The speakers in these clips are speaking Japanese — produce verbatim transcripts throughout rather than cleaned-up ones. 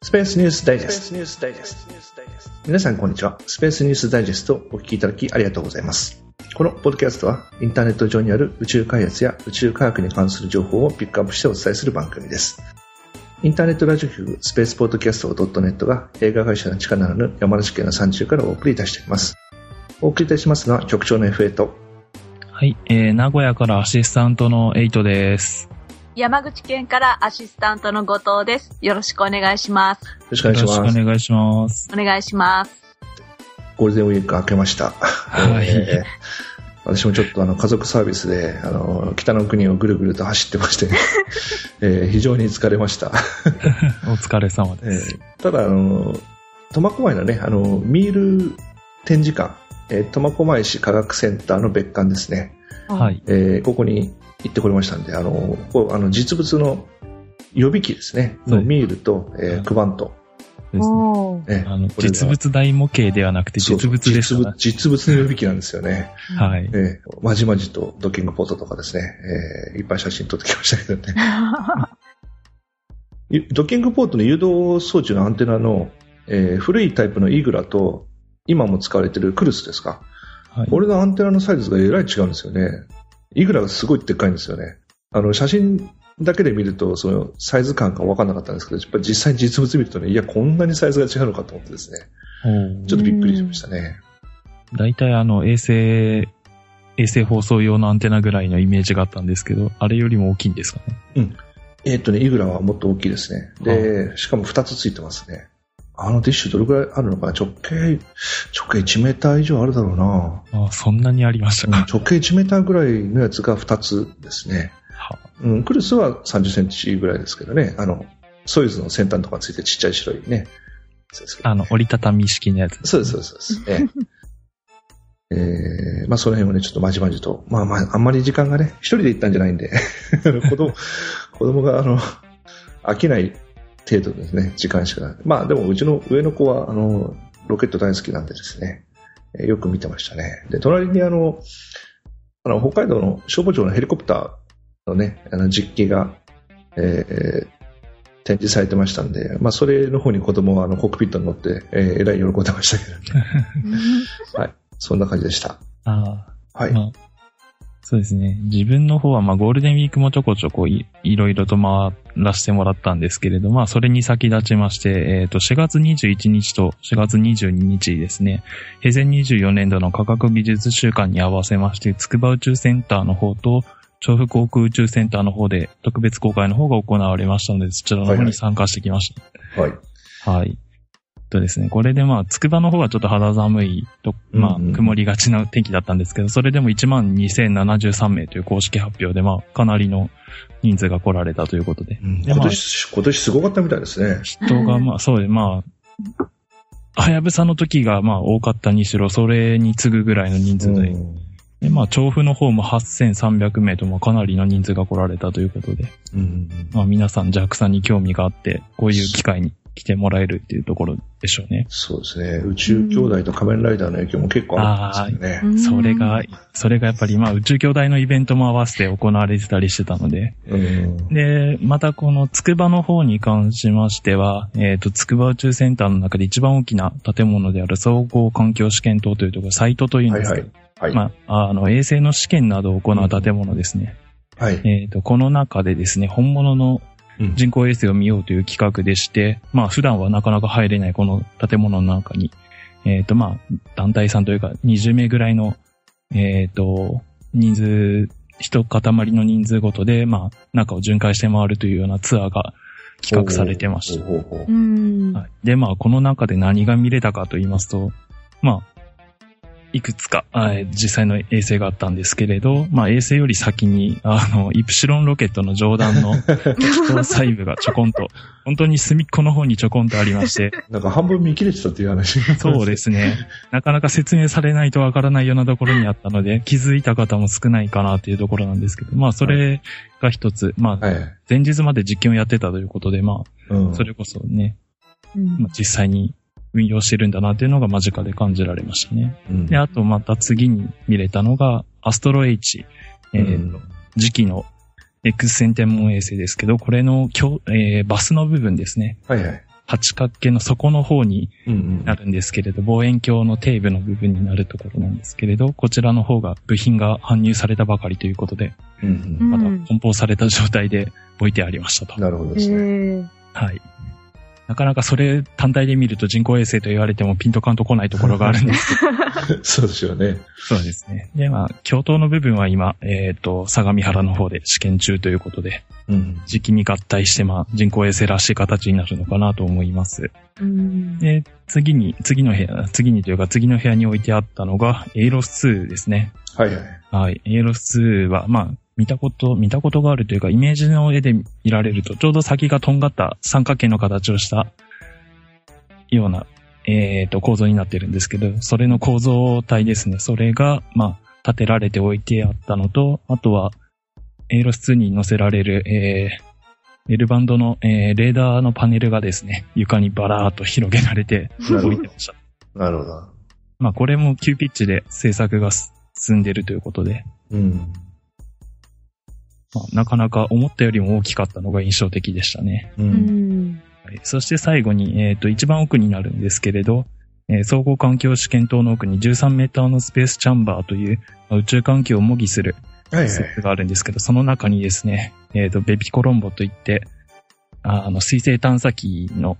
スペースニュースダイジェスト。皆さんこんにちは。スペースニュースダイジェストをお聞きいただきありがとうございます。このポッドキャストはインターネット上にある宇宙開発や宇宙科学に関する情報をピックアップしてお伝えする番組です。インターネットラジオ局スペースポッドキャスト .net が映画会社の地下ならぬ山梨県の山中からお送りいたしています。お送りいたしますのは局長の エフエー と、 はい、えー、名古屋からアシスタントのエイトです。 山口県からアシスタントの後藤です。よろしくお願いします。よろしくお願いします。 よろしくお願いします。 お願いします。 ゴールデンウィーク明けました。 はい。 えー、私もちょっとあの家族サービスであの北の国をぐるぐると走ってまして、えー、非常に疲れました。 お疲れ様です。 えー、ただあの苫小牧のねあのミール展示館、えー、苫小牧市科学センターの別館ですね。 はい。 えー、ここに行ってこれましたんで、あの、こうあの実物の予備機ですね。のミールと、えー、クバント。 ですね。あの実物大模型ではなくて実物でしたね。 実物の予備機なんですよね。 はい。 えー、まじまじとドッキングポートとかですね、えー、いっぱい写真撮ってきましたけどね。ドッキングポートの誘導装置のアンテナの、えー、古いタイプのイグラと今も使われているクルスですか。はい、これのアンテナのサイズがえらい違うんですよね。イグラがすごいでっかいんですよね。あの写真だけで見るとそのサイズ感が分からなかったんですけど、やっぱり実際に実物見るとね、いやこんなにサイズが違うのかと思ってですね、ちょっとびっくりしましたね。 だいたいあの衛星衛星放送用のアンテナぐらいのイメージがあったんですけど、あれよりも大きいんですかね。 うん。えー、っとねイグラはもっと大きいですね。でしかもふたつついてますね。あのディッシュどれくらいあるのかな。直径直径いちメーター以上あるだろうな。 あ、そんなにありましたか。 直径いちメーターぐらいのやつがふたつですね。はうん、クルスはさんじゅっセンチぐらいですけどね。あのソユーズの先端とかついてちっちゃい白いね。 あの折りたたみ式のやつ。 そうですそうですそうです。ええー、まあその辺をねちょっとまじまじと、まあまああんまり時間がね一人で行ったんじゃないんで子供子供があの飽きない程度ですね、時間しか。まあでもうちの上の子はあのロケット大好きなんでですね、えー、よく見てましたね。で隣にあのあの北海道の消防庁のヘリコプターのねあの実機が、えー、展示されてましたんで、まあそれの方に子供はあのコックピットに乗って、えー、えらい喜んでましたけどね。はい、そんな感じでした。 ああ、 はい。 まあそうですね。自分の方はまあゴールデンウィークもちょこちょこ い, いろいろと回らせてもらったんですけれど、まあそれに先立ちまして、えっとしがつにじゅういちにちとしがつにじゅうににちですね、平成にじゅうよねんどの科学技術週間に合わせまして、筑波宇宙センターの方と調布航空宇宙センターの方で特別公開の方が行われましたので、そちらの方に参加してきました。 はい。 はい。はいとですね、これでまあ、筑波の方はちょっと肌寒いと、まあ、曇りがちな天気だったんですけど、それでもいちまんにせんななじゅうさんめいという公式発表で、まあ、かなりの人数が来られたということで。 うん、で今年、今年すごかったみたいですね。 人がまあ、そうで、まあ、はやぶさの時がまあ多かったにしろ、それに次ぐぐらいの人数で、でまあ、調布の方もはっせんさんびゃくめいと、まあ、かなりの人数が来られたということで、 うんまあ、皆さん ジャクサ に興味があって、こういう機会に来てもらえるっていうところでしょうね。 そうですね。宇宙兄弟と仮面ライダーの影響も結構あるんですよね。 それが、それがやっぱり、まあ、宇宙兄弟のイベントも合わせて行われてたりしてたので。 うんで、またこの筑波の方に関しましては、えっと、筑波宇宙センターの中で一番大きな建物である総合環境試験棟というところ、サイトというんですけど、 はいはいはい、 まあ、あの、衛星の試験などを行う建物ですね。 はい。 えっと、この中でですね、本物の人工衛星を見ようという企画でして、まあ普段はなかなか入れないこの建物の中に、えっとまあ団体さんというかにじゅうめいぐらいの、えっと、人数、一塊の人数ごとで、まあ中を巡回して回るというようなツアーが企画されてました。はい、で、まあこの中で何が見れたかと言いますと、まあ、いくつか、実際の衛星があったんですけれど、まあ衛星より先に、あの、イプシロンロケットの上段の気筒細部がちょこんと、本当に隅っこの方にちょこんとありまして。 なんか半分見切れてたっていう話。 そうですね。なかなか説明されないとわからないようなところにあったので、気づいた方も少ないかなっていうところなんですけど、まあそれが一つ、まあ、前日まで実験をやってたということで、まあ、うん、それこそね、まあ、実際に、運用してるんだなっていうのが間近で感じられましたね。うん、で、あとまた次に見れたのが、アストロ H、えーうん、次期の X 線天文衛星ですけど、これの、えー、バスの部分ですね。 はいはい。 八角形の底の方になるんですけれど、うんうん、望遠鏡の底部の部分になるところなんですけれど、こちらの方が部品が搬入されたばかりということで、うんうん、まだ梱包された状態で置いてありましたと。 なるほどですね。 はい。なかなかそれ単体で見ると人工衛星と言われてもピンとカンと来ないところがあるんですけど。そうですよね。 そうですね。で、まあ、共闘の部分は今、えっと、相模原の方で試験中ということで、うん、時期に合体して、まあ、人工衛星らしい形になるのかなと思います。うん、で、次に、次の部屋、次にというか次の部屋に置いてあったのが、エイロスツーですね。 はいはい。 はい。エイロスツーは、まあ、見たこと、見たことがあるというか、イメージの絵で見られると、ちょうど先がとんがった三角形の形をしたような、えっと、構造になってるんですけど、それの構造体ですね。それが、まあ、立てられておいてあったのと、あとは、エイロスツーに載せられる、えー、L バンドの、えー、レーダーのパネルがですね、床にバラーっと広げられて置いてました。 なるほど。 まあ、これも急ピッチで制作が進んでるということで、うん。まあ、なかなか思ったよりも大きかったのが印象的でしたね。うん、はい、そして最後に、えっと、一番奥になるんですけれど、えー、総合環境試験棟の奥にじゅうさんメーターのスペースチャンバーという宇宙環境を模擬する施設があるんですけど、はいはい、その中にですね、えっと、ベビコロンボといって、あの、水星探査機の、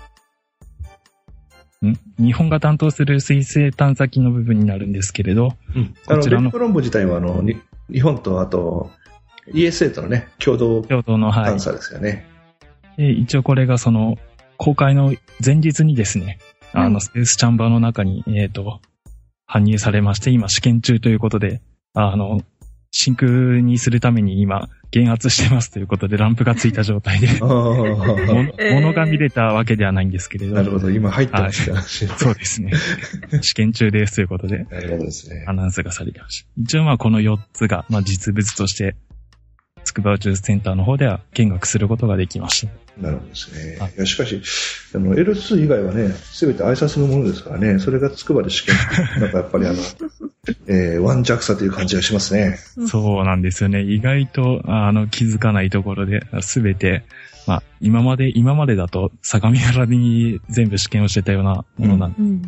ん日本が担当する水星探査機の部分になるんですけれど、 うん、こちらのベビコロンボ自体はあの、日本とあと、イーエスエー とのね、共同探査ですよね。 はい、で一応これがその、公開の前日にですね、うん、あの、スペースチャンバーの中に、えっと、搬入されまして、今試験中ということで、あの、真空にするために今、減圧してますということで、ランプがついた状態で、ものが見れたわけではないんですけれど。 なるほど、今入ってました。 そうですね。試験中ですということで、 なるほどですね。 アナウンスがされてました。一応まあこのよっつが、まあ実物として、筑波宇宙センターの方では見学することができました。 なるほどですね。いやしかし、あの エルツー 以外はね、すべて挨拶のものですからね、それが筑波で試験、なんかやっぱりあの、えー、ワンジャクサという感じがしますね。 そうなんですよね。意外と、あの、気づかないところで、すべて、まあ、今まで、今までだと、相模原に全部試験をしてたようなものなんです。うん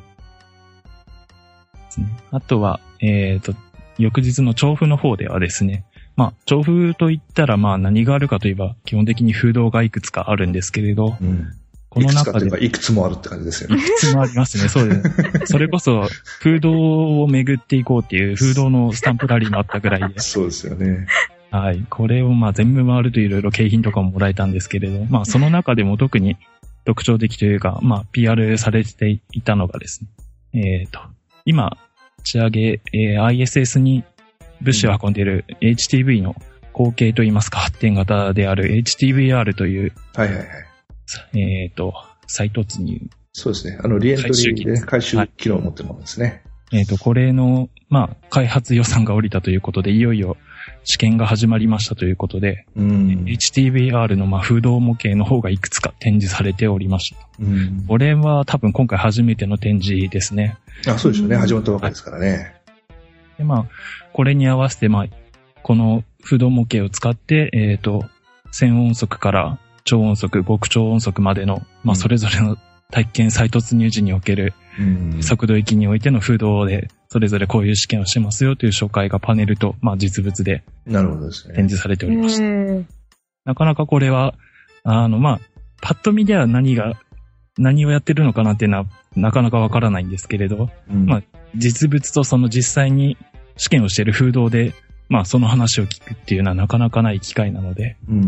うん、あとは、えっと、翌日の調布の方ではですね、まあ、調布といったら、まあ、何があるかといえば、基本的に風洞がいくつかあるんですけれど、うん、 この中で。いくつかというか、いくつもあるって感じですよね。 いくつもありますね、そうです。それこそ、風洞を巡っていこうっていう、風洞のスタンプラリーもあったぐらいで。 そうですよね。 はい。これを、まあ、全部回るといろいろ景品とかももらえたんですけれど、まあ、その中でも特に特徴的というか、まあ、ピーアール されていたのがですね、えっと、今、打ち上げ、えー、アイエスエス に物資を運んでいる エイチティーブイ の後継といいますか、発展型である エイチティーブイアール という、 はいはいはい。 えっと、再突入。 そうですね。あの、リエントリーで回収機能を持ってるものですね。 はい、えっと、これの、まあ、開発予算が下りたということで、いよいよ試験が始まりましたということで、うん、エイチティーブイアール のまあ風洞模型の方がいくつか展示されておりました。うん、これは多分今回初めての展示ですね。 あ、そうですよね。始まったばかりですからね。はい、 で、まあ、これに合わせて、まあ、この風洞模型を使って、えっと、線音速から超音速、極超音速までの、まあ、それぞれの体験再突入時における速度域においての風洞で、それぞれこういう試験をしてますよという紹介がパネルと、まあ、実物で展示されておりました。なかなかこれは、あの、まあ、パッと見では何が、何をやってるのかなっていうのはなかなかわからないんですけれど、うん、まあ、実物とその実際に試験をしている風洞で、まあ、その話を聞くっていうのはなかなかない機会なので、うん、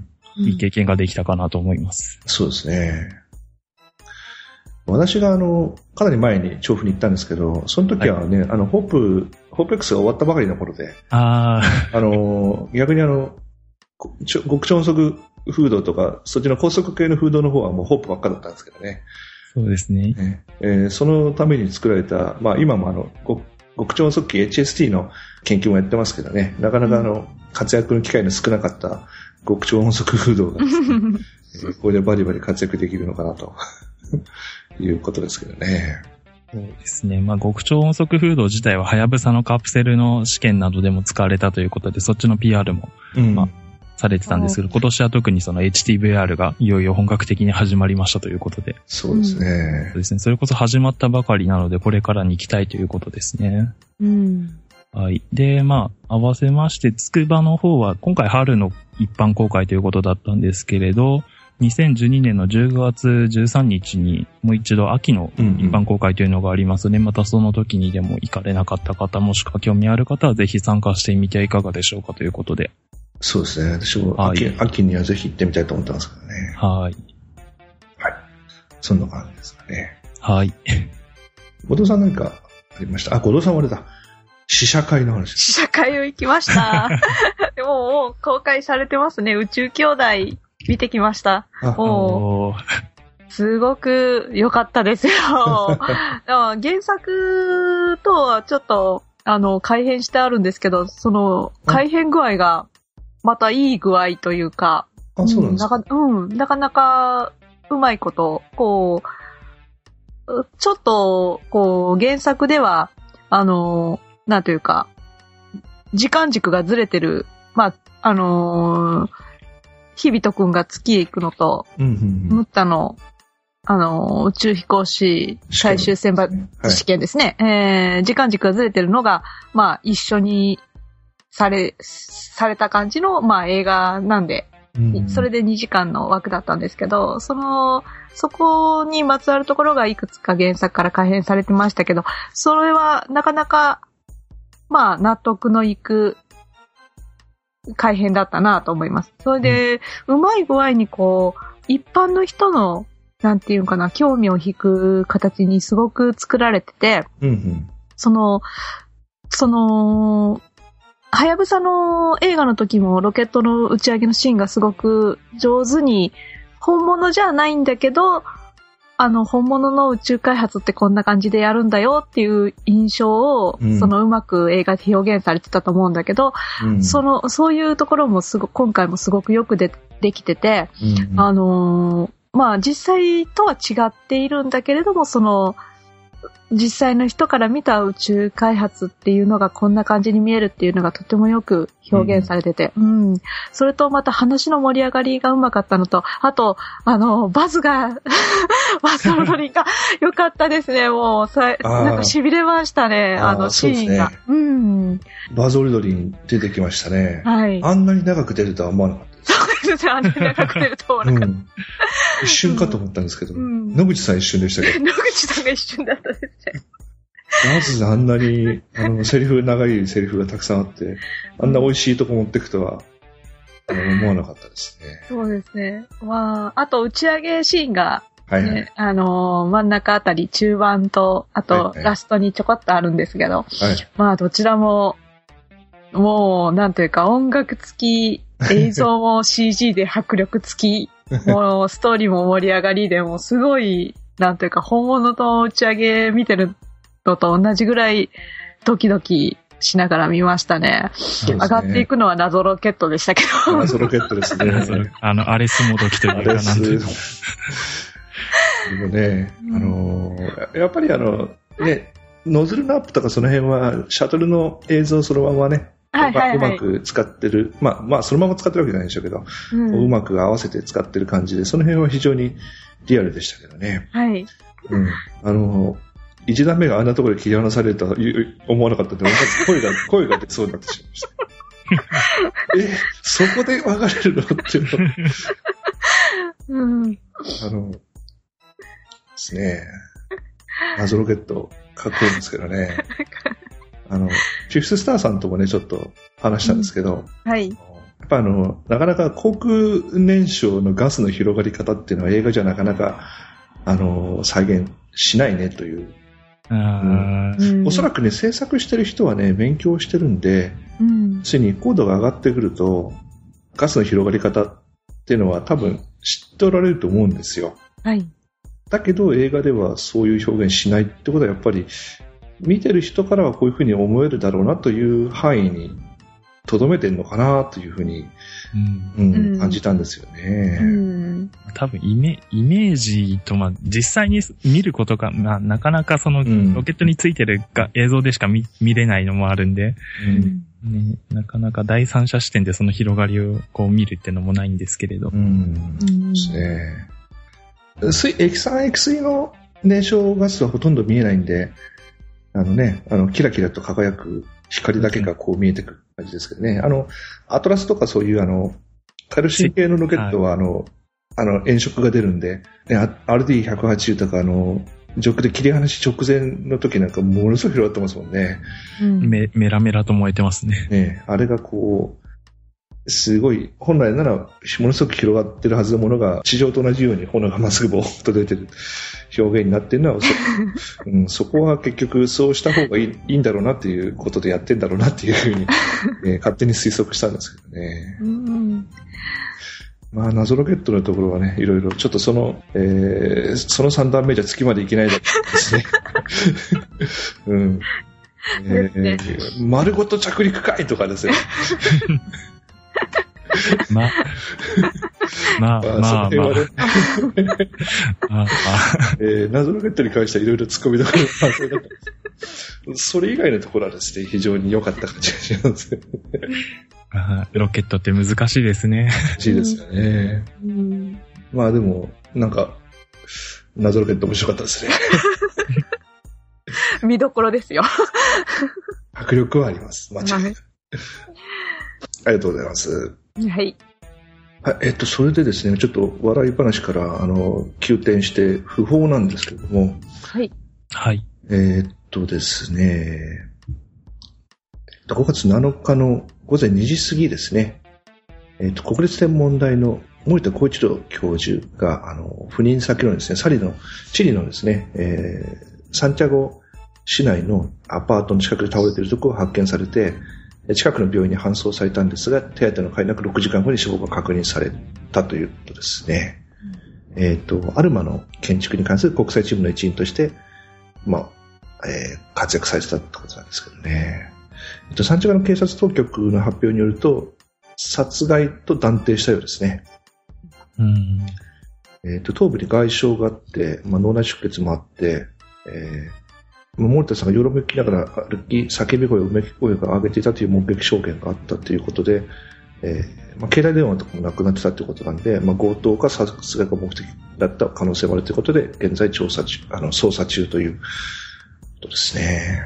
いい経験ができたかなと思います。 そうですね。私があの、かなり前に調布に行ったんですけど、その時はね、はい、あの、ホープ、ホープ X が終わったばかりの頃で、 ああの、逆にあの、極超音速風洞とか、そっちの高速系の風洞の方はもうホープばっかだったんですけどね。 そうですね。 ねえー、そのために作られた、まあ今もあの、極超音速機 エイチエスティー の研究もやってますけどね、なかなかあの、活躍の機会の少なかった極超音速風洞がですね、えー、これでバリバリ活躍できるのかなということですけどね。 そうですね。まあ、極超音速風洞自体ははやぶさのカプセルの試験などでも使われたということで、そっちの ピーアール も、うん、まあ、 されてたんですけど、今年は特にその エイチティーブイアール がいよいよ本格的に始まりましたということで。 そうですね。 そうですね。それこそ始まったばかりなので、これからに行きたいということですね。 うん。 はい。で、まあ、合わせまして、つくばの方は、今回春の一般公開ということだったんですけれど、にせんじゅうにねんのじゅうがつじゅうさんにちにもう一度秋の一般公開というのがありますので、うんうん、またその時にでも行かれなかった方もしくは興味ある方はぜひ参加してみてはいかがでしょうかということで。 そうですね。私も秋、はい、秋にはぜひ行ってみたいと思ってますからね。 はい。 はい。そんな感じですかね。 はい。 後藤さん何かありました？あ、後藤さんはあれだ。試写会の話。 試写会を行きました。でももう公開されてますね。宇宙兄弟見てきました。もうすごく良かったですよ。原作とはちょっとあの改変してあるんですけど、その改変具合がまたいい具合というか、 あ、そうなんですか。 うん、なかなかうまいことこうちょっとこう原作ではあのなんというか時間軸がずれてる、まああのー、日比とくんが月へ行くのと、 うんうんうん、 ムッタの、あのー、宇宙飛行士最終選抜試験ですね。はい、えー、時間軸がずれてるのが、まあ一緒にされ、された感じの、まあ映画なんで、うんうん、それでにじかんの枠だったんですけど、その、そこにまつわるところがいくつか原作から改編されてましたけど、それはなかなか、まあ納得のいく改編だったなと思います。それで、うん、うまい具合にこう、一般の人の、なんていうかな、興味を引く形にすごく作られてて、 うんうん、 その、その、はやぶさの映画の時もロケットの打ち上げのシーンがすごく上手に、本物じゃないんだけど、あの、本物の宇宙開発ってこんな感じでやるんだよっていう印象を、うん、そのうまく映画で表現されてたと思うんだけど、うん、その、そういうところもすご今回もすごくよくで、できてて、うん、あのー、まあ実際とは違っているんだけれども、その、実際の人から見た宇宙開発っていうのがこんな感じに見えるっていうのがとてもよく表現されてて、うん。うん、それとまた話の盛り上がりがうまかったのと、あと、あの、バズが、バズのノリが良かったですね。もう、さなんか痺れましたね。あ, あのシーンが。う、ね、うん。 バズオルドリン出てきましたね。 はい。 あんなに長く出るとは思わなかったです。 そうですね。あんなに長く出るとは思わなかった。うん、 一瞬かと思ったんですけど、うん、野口さん一瞬でしたけど。 野口さんが一瞬だったですね。 まずあんなに、あの、セリフ、長いセリフがたくさんあって、あんな美味しいとこ持ってくとは、あの思わなかったですね。 そうですね。まあ、あと打ち上げシーンが、ね、 はいはい、 あのー、真ん中あたり、中盤と、あと、ラストにちょこっとあるんですけど、はいはい、まあ、どちらも、もう、なんというか、音楽付き、映像も シージー で迫力付き、もう、ストーリーも盛り上がりで、もうすごい、なんというか、本物と打ち上げ見てるのと同じぐらい、ドキドキしながら見ましたね。ね、上がっていくのは謎ロケットでしたけど。 謎ロケットですね。 あの、アレスもどきというかなんていうの。 でもね、あのー、やっぱりあの、ね、ノズルのアップとかその辺は、シャトルの映像そのままね、 はいはいはい、 うまく使ってる。まあ、まあ、そのまま使ってるわけじゃないんでしょうけど、うん、うまく合わせて使ってる感じで、その辺は非常にリアルでしたけどね。 はい。 うん。あの、一段目があんなところで切り離されるとは思わなかったんで、声が、声が出そうになってしまいました。え、そこで分かれるのっていうの。 うん。 あの、ですね。謎ロケット、かっこいいんですけどね。あの、フィフススターさんともね、ちょっと話したんですけど、 うん、はい。 やっぱあの、なかなか航空燃焼のガスの広がり方っていうのは映画じゃなかなか、あの、再現しないねという。 うん、 おそらくね、制作してる人はね、勉強してるんで、 うん、 ついに高度が上がってくると、ガスの広がり方っていうのは多分知っておられると思うんですよ。 はい。 だけど映画ではそういう表現しないってことはやっぱり、見てる人からはこういうふうに思えるだろうなという範囲に留めてるのかなというふうに、うんうん、感じたんですよね。 うん、 多分イメ、イメージと、まあ、実際に見ることが、まあ、なかなかそのロケットについてるが映像でしか 見, 見れないのもあるんで、 うん、 ね、なかなか第三者視点でその広がりをこう見るっていうのもないんですけれど。 うん。ですね。水、液酸液水の燃焼ガスはほとんど見えないんで、あのね、あの、キラキラと輝く光だけがこう見えてくる感じですけどね。あの、アトラスとかそういうあの、カルシウム系のロケットはあの、あの、炎色が出るんで、ね、アールディーひゃくはちじゅう とかあの、上空で切り離し直前の時なんかものすごい広がってますもんね。 うん、メ, メラメラと燃えてますね。 ね、あれがこう、すごい、本来ならものすごく広がってるはずのものが地上と同じように炎がまっすぐボーッと出てる表現になってるのは、そ, うん、そこは結局そうした方がい い, いいんだろうなっていうことでやってんだろうなっていうふうに、ね、勝手に推測したんですけどね。うんまあ、謎ロケットのところはね、いろいろ、ちょっとその、えー、そのさん段目じゃ月までいけないだろうですね。うん。えー、丸ごと着陸かいとかですよ。 まあ、まあ、まあ、まあ、まあ、まあ、 えー、謎ロケットに関してはいろいろ突っ込みどころがあったんです。それ以外のところはですね、非常に良かった感じがしますね。 あロケットって難しいですね。 難しいですよね。うん、まあでも、なんか、謎ロケット面白かったですね。 見どころですよ。 迫力はあります。間違いない。ありがとうございます。 はい。 はい、えっと、それでですね、ちょっと笑い話から、あの、急転して不法なんですけれども。 はい。 はい。 えー、っとですね、ごがつなのかのごぜんにじ過ぎですね、えっと、国立天文台の森田浩一郎教授が、あの、赴任先のですね、サリの、チリのですね、えー、サンティアゴ市内のアパートの近くで倒れているところを発見されて、近くの病院に搬送されたんですが、手当ての会なくろくじかんごに死亡が確認されたということですね。うん、えっと、アルマの建築に関する国際チームの一員として、まあ、えー、活躍されてたってことなんですけどね。えっと、サンチャガの警察当局の発表によると、殺害と断定したようですね。 うんえっと、頭部に外傷があって、まあ、脳内出血もあって、えー、森田さんがよろめきながら歩き、叫び声をうめき声が上げていたという目撃証言があったということで、えーまあ、携帯電話とかもなくなってたということなんで、まあ、強盗か殺害が目的だった可能性もあるということで、現在調査中、あの、捜査中ということですね。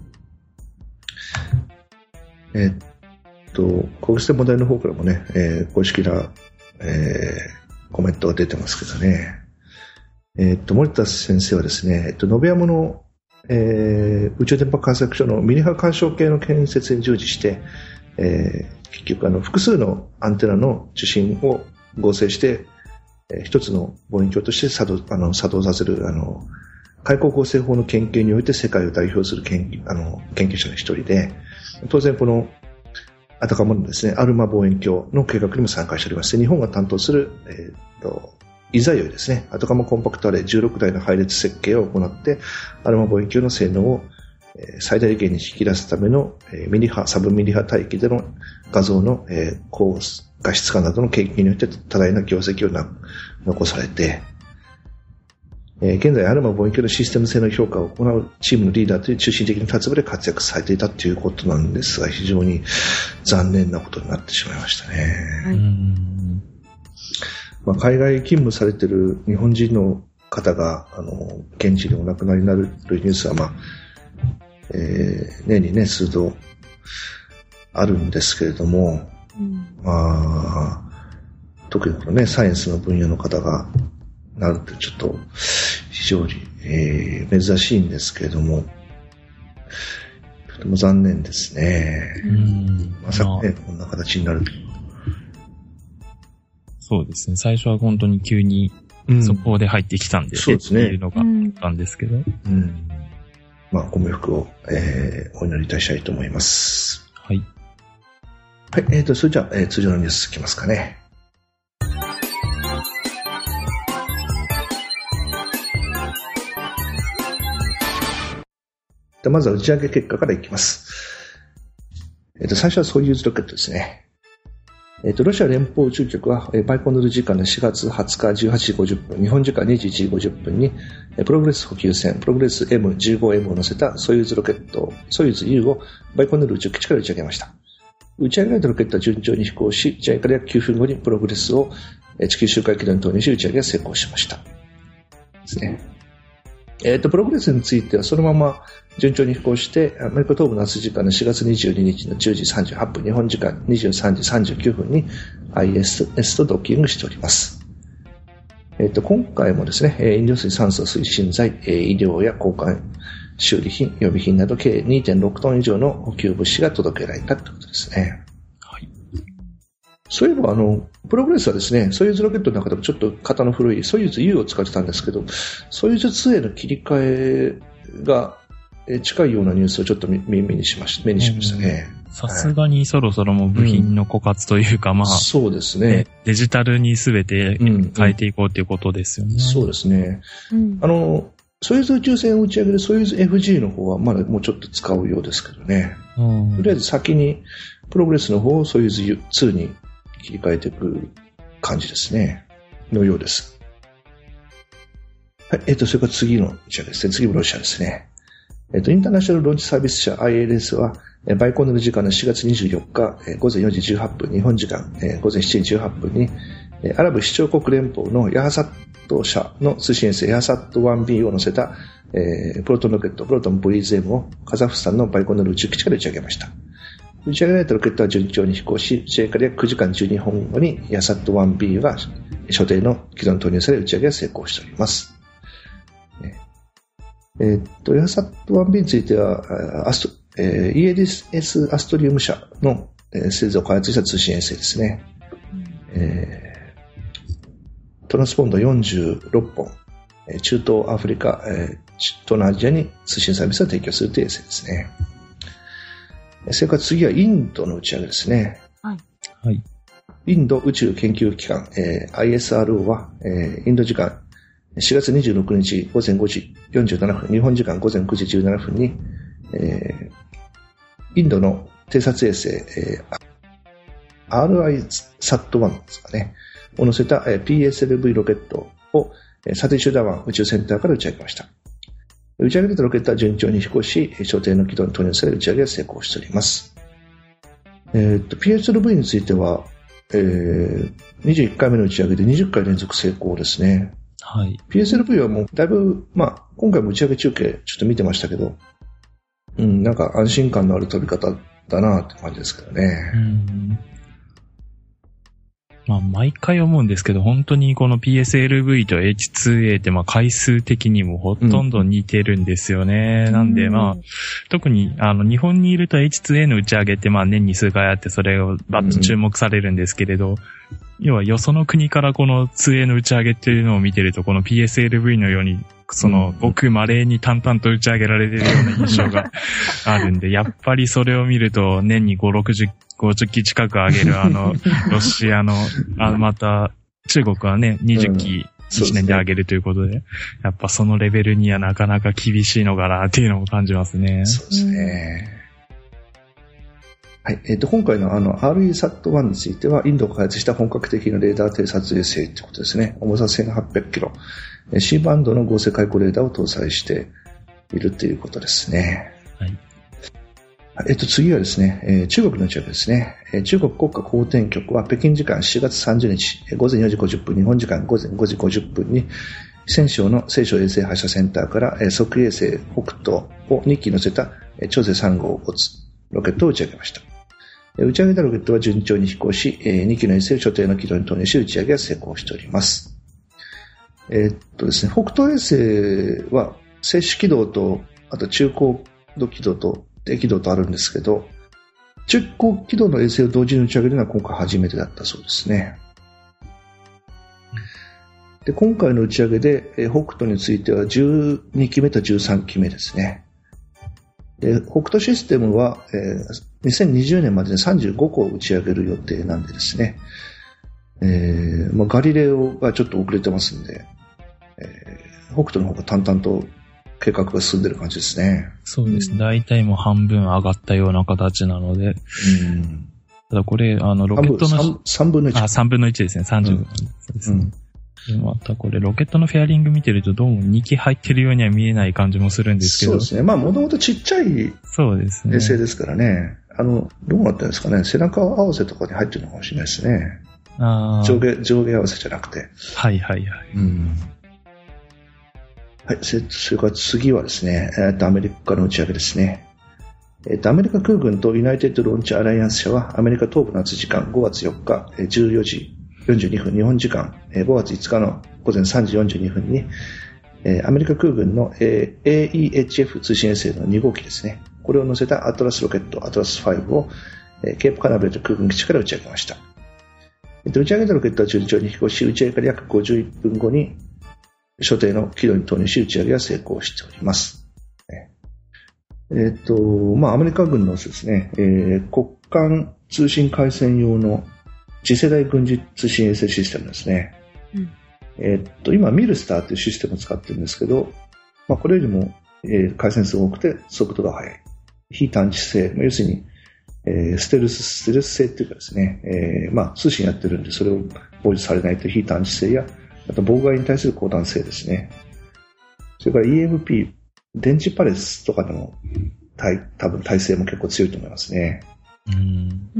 えー、っと、国立天文台の方からもね、えー、公式な、えー、コメントが出てますけどね。えー、っと、森田先生はですね、えっと、延山の、えー、宇宙電波観測所のミニ波干渉計の建設に従事して、えー、結局あの、複数のアンテナの受信を合成して、えー、一つの望遠鏡として作動、あの、作動させる、あの、海溝合成法の研究において世界を代表する研究、あの、研究者の一人で、当然この、アタカマのですね、アルマ望遠鏡の計画にも参加しておりまして、日本が担当する、えー、と、イザヨイですね、アタカマコンパクトアレイじゅうろくだいの配列設計を行って、アルマ望遠鏡の性能を最大限に引き出すためのミリ波、サブミリ波帯域での画像の高画質化などの研究によって多大な業績をな残されて、現在アルマ望遠鏡のシステム性の評価を行うチームのリーダーという中心的な立場で活躍されていたということなんですが、非常に残念なことになってしまいましたね。はい、まあ、海外勤務されている日本人の方があの現地でお亡くなりになるというニュースは、まあえー、年にね数度あるんですけれども、うん、まあ特にこのねサイエンスの分野の方がなるってちょっと非常に、えー、珍しいんですけれども、とても残念ですね。うんまさかね、こんな形になると。 そうですね。最初は本当に急に速報で入ってきたんで、うん、そうですね。っていうのがあったんですけど。うん。 まあ、ご冥福を、えー、お祈りいたしたいと思います。 はい。 はい、えーと、それじゃあ、えー、通常のニュースいきますかね。でまずは打ち上げ結果からいきます。えっと、最初はソユーズロケットですね。えっと、ロシア連邦宇宙局は、バイコヌール時間のしがつはつかじゅうはちじごじゅっぷん、日本時間にじゅういちじごじゅっぷんに、プログレス補給船、プログレス エムじゅうごエム を乗せたソユーズロケット、ソユーズ U をバイコヌール宇宙基地から打ち上げました。 打ち上げられたロケットは順調に飛行し、打ち上げから約きゅうふんごにプログレスを地球周回軌道に投入し、打ち上げが成功しました。ですね。えっと、プログレスについてはそのまま順調に飛行して、アメリカ東部の夏時間のしがつにじゅうににちのじゅうじさんじゅうはっぷん、日本時間にじゅうさんじさんじゅうきゅうふんに アイエスエス とドッキングしております。えっと、今回もですね、飲料水、酸素、推進剤、医療や交換修理品、予備品など計 にてんろくトン以上の補給物資が届けられたということですね。はい。そういえば、あの、プログレスはですね、ソユーズロケットの中でもちょっと型の古いソユーズ ユー を使ってたんですけど、ソユーズツーへの切り替えが近いようなニュースをちょっと耳にしました、目にしましたね。 さすがにそろそろもう部品の枯渇というか、うん、まあ、 そうですね。 デジタルにすべて変えていこうということですよね。うんうん、 そうですね。うん、あの、ソユーズ宇宙船を打ち上げるソユーズ エフジー の方はまだもうちょっと使うようですけどね。うん、とりあえず先にプログレスの方をソユーズツーに切り替えていく感じですね。のようです。はい。えっと、それから次の打ち上げですね。次もロシアですね。えっと、インターナショナルローンチサービス社 アイエルエス は、バイコンネル時間のしがつにじゅうよっか、午前よじじゅうはっぷん、日本時間、午前しちじじゅうはっぷんに、アラブ首長国連邦のヤハサット社の通信衛星ヤハサット ワンビー を乗せた、えー、プロトンロケット、プロトンブリーズ M をカザフスタンのバイコンネル宇宙基地から打ち上げました。打ち上げられたロケットは順調に飛行し、打ち上げから約くじかんじゅうにふんごにヤハサット ワンビー が所定の軌道に投入され打ち上げが成功しております。えー、っと、ヤハサット ワンビー については、アスト、えー、イーエルエス アストリウム社の、えー、製造を開発した通信衛星ですね。えー、トランスポンドよんじゅうろっぽん、えー、中東アフリカ、えー、東南アジアに通信サービスを提供するという衛星ですね。それから次はインドの打ち上げですね。はい。はい。インド宇宙研究機関、えー、アイエスアールオー は、えー、インド時間しがつにじゅうろくにち午前ごじよんじゅうななふん、日本時間午前くじじゅうななふんに、えー、インドの偵察衛星、えー、アールアイサットワン ですかね、を乗せた、えー、ピーエスエルブイ ロケットを、えー、サティシュダワン宇宙センターから打ち上げました。打ち上げられたロケットは順調に飛行し、所定の軌道に投入され打ち上げが成功しております。えー、と ピーエスエルブイ については、えー、にじゅういっかいめの打ち上げでにじゅっかい連続成功ですね。はい。ピーエスエルブイ はもうだいぶ、まあ、今回も打ち上げ中継ちょっと見てましたけど、うん、なんか安心感のある飛び方だなって感じですけどね。うん。 まあ、毎回思うんですけど、本当にこの ピーエスエルブイ と エイチツーエー ってまあ回数的にもほとんど似てるんですよね。うん、なんでまあ、特にあの日本にいると エイチツーエー の打ち上げってまあ年に数回あってそれをバッと注目されるんですけれど、うん、要はよその国からこの ツーエー の打ち上げっていうのを見てると、この ピーエスエルブイ のようにそのごく稀に淡々と打ち上げられてるような印象があるんで、やっぱりそれを見ると年にご、ろくじゅう、ごじゅっき近く上げるあの、ロシアの、あまた、中国はね、にじゅっきいちねんで上げるということで、うん、でね、やっぱそのレベルにはなかなか厳しいのかなっていうのも感じますね。 そうですね。はい。えっと、今回のあの アールイーサットワン については、インドが開発した本格的なレーダー偵察衛星ということですね。重させんはっぴゃくキロ。C バンドの合成開口レーダーを搭載しているということですね。はい。えっと、次はですね、えー、中国の打ち上げですね。えー、中国国家航天局は北京時間しがつさんじゅうにち、午前よじごじゅっぷん、日本時間午前ごじごじゅっぷんに、四川省の西昌衛星発射センターから、えー、測衛星北東をにき乗せた、えー、長征さん号を持つロケットを打ち上げました。えー、打ち上げたロケットは順調に飛行し、えー、にきの衛星を所定の軌道に投入し、打ち上げが成功しております。えー、っとですね、北東衛星は静止軌道と、あと中高度軌道と低軌道とあるんですけど、中高軌道の衛星を同時に打ち上げるのは今回初めてだったそうですね。で、今回の打ち上げで、えー、北斗についてはじゅうにきめとじゅうさんきめですね。で、北斗システムは、えー、にせんにじゅうねんまでにさんじゅうごこ打ち上げる予定なんでですね、えーまあ、ガリレオがちょっと遅れてますんで、えー、北斗の方が淡々と計画が進んでる感じですね。 そうですね。大体もう半分上がったような形なので。うん。ただこれ、あの、ロケットの、 さんぶんのいち。 あ、さんぶんのいちですね。さんじゅうご。うん、そうですね。うん、またこれ、ロケットのフェアリング見てるとどうもにき入ってるようには見えない感じもするんですけど。 そうですね。まあ、もともとちっちゃい衛星ですからね。 あの、どうなってるんですかね。背中合わせとかに入ってるのかもしれないですね。 あ上下、上下合わせじゃなくて。 はいはいはい。 うん。はい、それから次はですね、えっと、アメリカの打ち上げですね。えっと、アメリカ空軍とユナイテッドローンチアライアンス社は、アメリカ東部夏時間ごがつよっかじゅうよじよんじゅうにふん、日本時間ごがついつかのごぜんさんじよんじゅうにふんに、アメリカ空軍の エーイーエイチエフ 通信衛星のにごうきですね。これを乗せたアトラスロケット、アトラスファイブを、ケープカナベル空軍基地から打ち上げました。打ち上げたロケットは順調に飛行し、打ち上げから約ごじゅういっぷんごに所定の軌道に投入し、打ち上げは成功しております。えっと、まあ、アメリカ軍のですね、えー、国間通信回線用の次世代軍事通信衛星システムですね。うん、えっと、今、ミルスターというシステムを使ってるんですけど、まあ、これよりも、えー、回線数が多くて速度が速い。非探知性、要するに、えー、ステルス、ステルス性っていうかですね、えー、まあ、通信やってるんで、それを傍受されないという非探知性や、あと妨害に対する高端性ですね。それから イーエムピー、電磁パレスとかでも、多分耐性も結構強いと思いますね。 うん、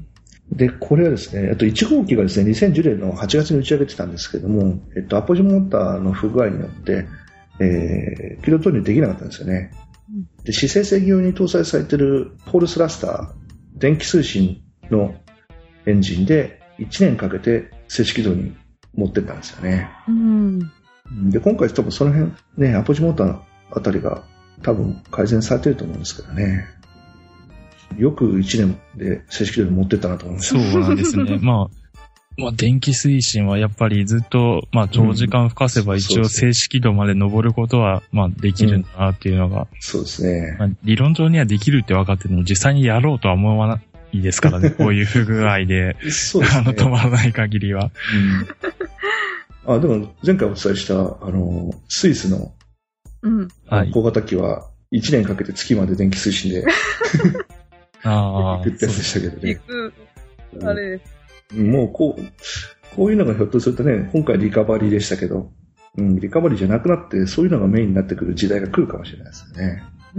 で、これはですね、あといち号機がですね、にせんじゅうねんのはちがつに打ち上げてたんですけども、えっと、アポジモーターの不具合によって、えー、軌道投入できなかったんですよね。で、姿勢制御用に搭載されているポールスラスター、電気通信のエンジンでいちねんかけて正式軌道に持ってったんですよね。 うん、 で、今回多分その辺、ね、アポジモーターあたりが多分改善されてると思うんですけどね。よくいちねんで正式軌道に持ってったなと思います。 そうなんですね。まあ、まあ、電気推進はやっぱりずっと、まあ、長時間吹かせば一応静止軌道まで登ることは、まあ、できるんだなっていうのが。 うん、そうですね。 まあ、理論上にはできるって分かってるのに、実際にやろうとは思わないですからね、こういう不具合で。 そうですね。 あの、止まらない限りは。 うん、あ、でも、前回お伝えした、あの、スイスの、 うん、 小型機はいちねんかけて月まで電気推進で、 ああ。 行くってやつでしたけどね。 行く。あれです。 もうこう、こういうのがひょっとするとね、今回リカバリーでしたけど、うん、リカバリーじゃなくなって、そういうのがメインになってくる時代が来るかもしれないですよね。 うん。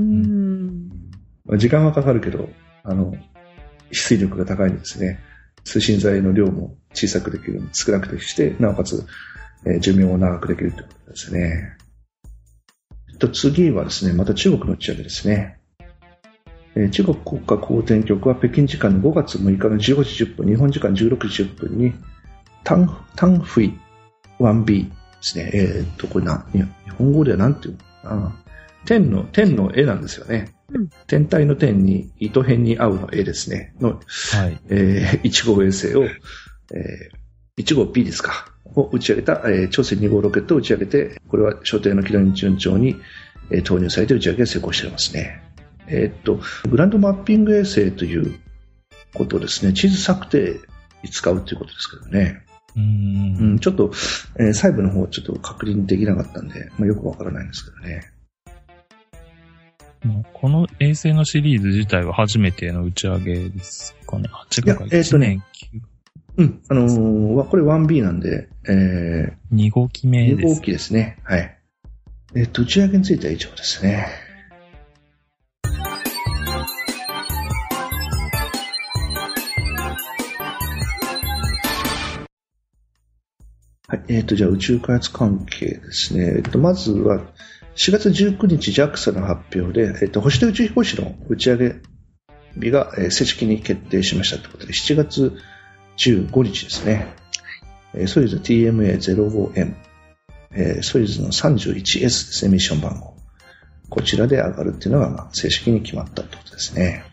時間はかかるけど、あの、飛水力が高いんですね。通信材の量も小さくできる、少なくして、なおかつ、えー、寿命を長くできるということですね。と次はですね、また中国の打ち上げですね。えー、中国国家航天局は北京時間のごがつむいかのじゅうごじじゅっぷん、日本時間じゅうろくじじゅっぷんに、タン、タンフイ ワンビー ですね。えっと、これな、日本語ではなんていうのかな。天の、天の絵なんですよね。うん、天体の天に糸辺に合うの絵ですね。の、はい。えー、いち号衛星を、えー、いち号 ビー ですか。を打ち上げた、えー、朝鮮に号ロケットを打ち上げて、これは所定の軌道に順調に、えー、投入されて打ち上げが成功していますね。えー、っと、グランドマッピング衛星ということですね。地図策定に使うということですけどね。 うーん、 うん、ちょっと、えー、細部の方はちょっと確認できなかったんで、まあ、よくわからないんですけどね。 この衛星のシリーズ自体は初めての打ち上げですかね。はちがかいちねん。 うん、あのー、これ ワンビー なんで、えー、 に号機目です。 に号機ですね。はい。えっと、打ち上げについては以上ですね。はい。えっと、じゃあ宇宙開発関係ですね。えっと、まずは、しがつじゅうくにち ジャクサ の発表で、えっと、星出宇宙飛行士の打ち上げ日が、えー、正式に決定しましたということで、しちがつじゅうごにちですね。えー、ソユーズ ティーエムエーゼロごエム、えー、ソユーズの さんじゅういちエス ですね、ミッション番号。こちらで上がるっていうのが、まあ、正式に決まったということですね。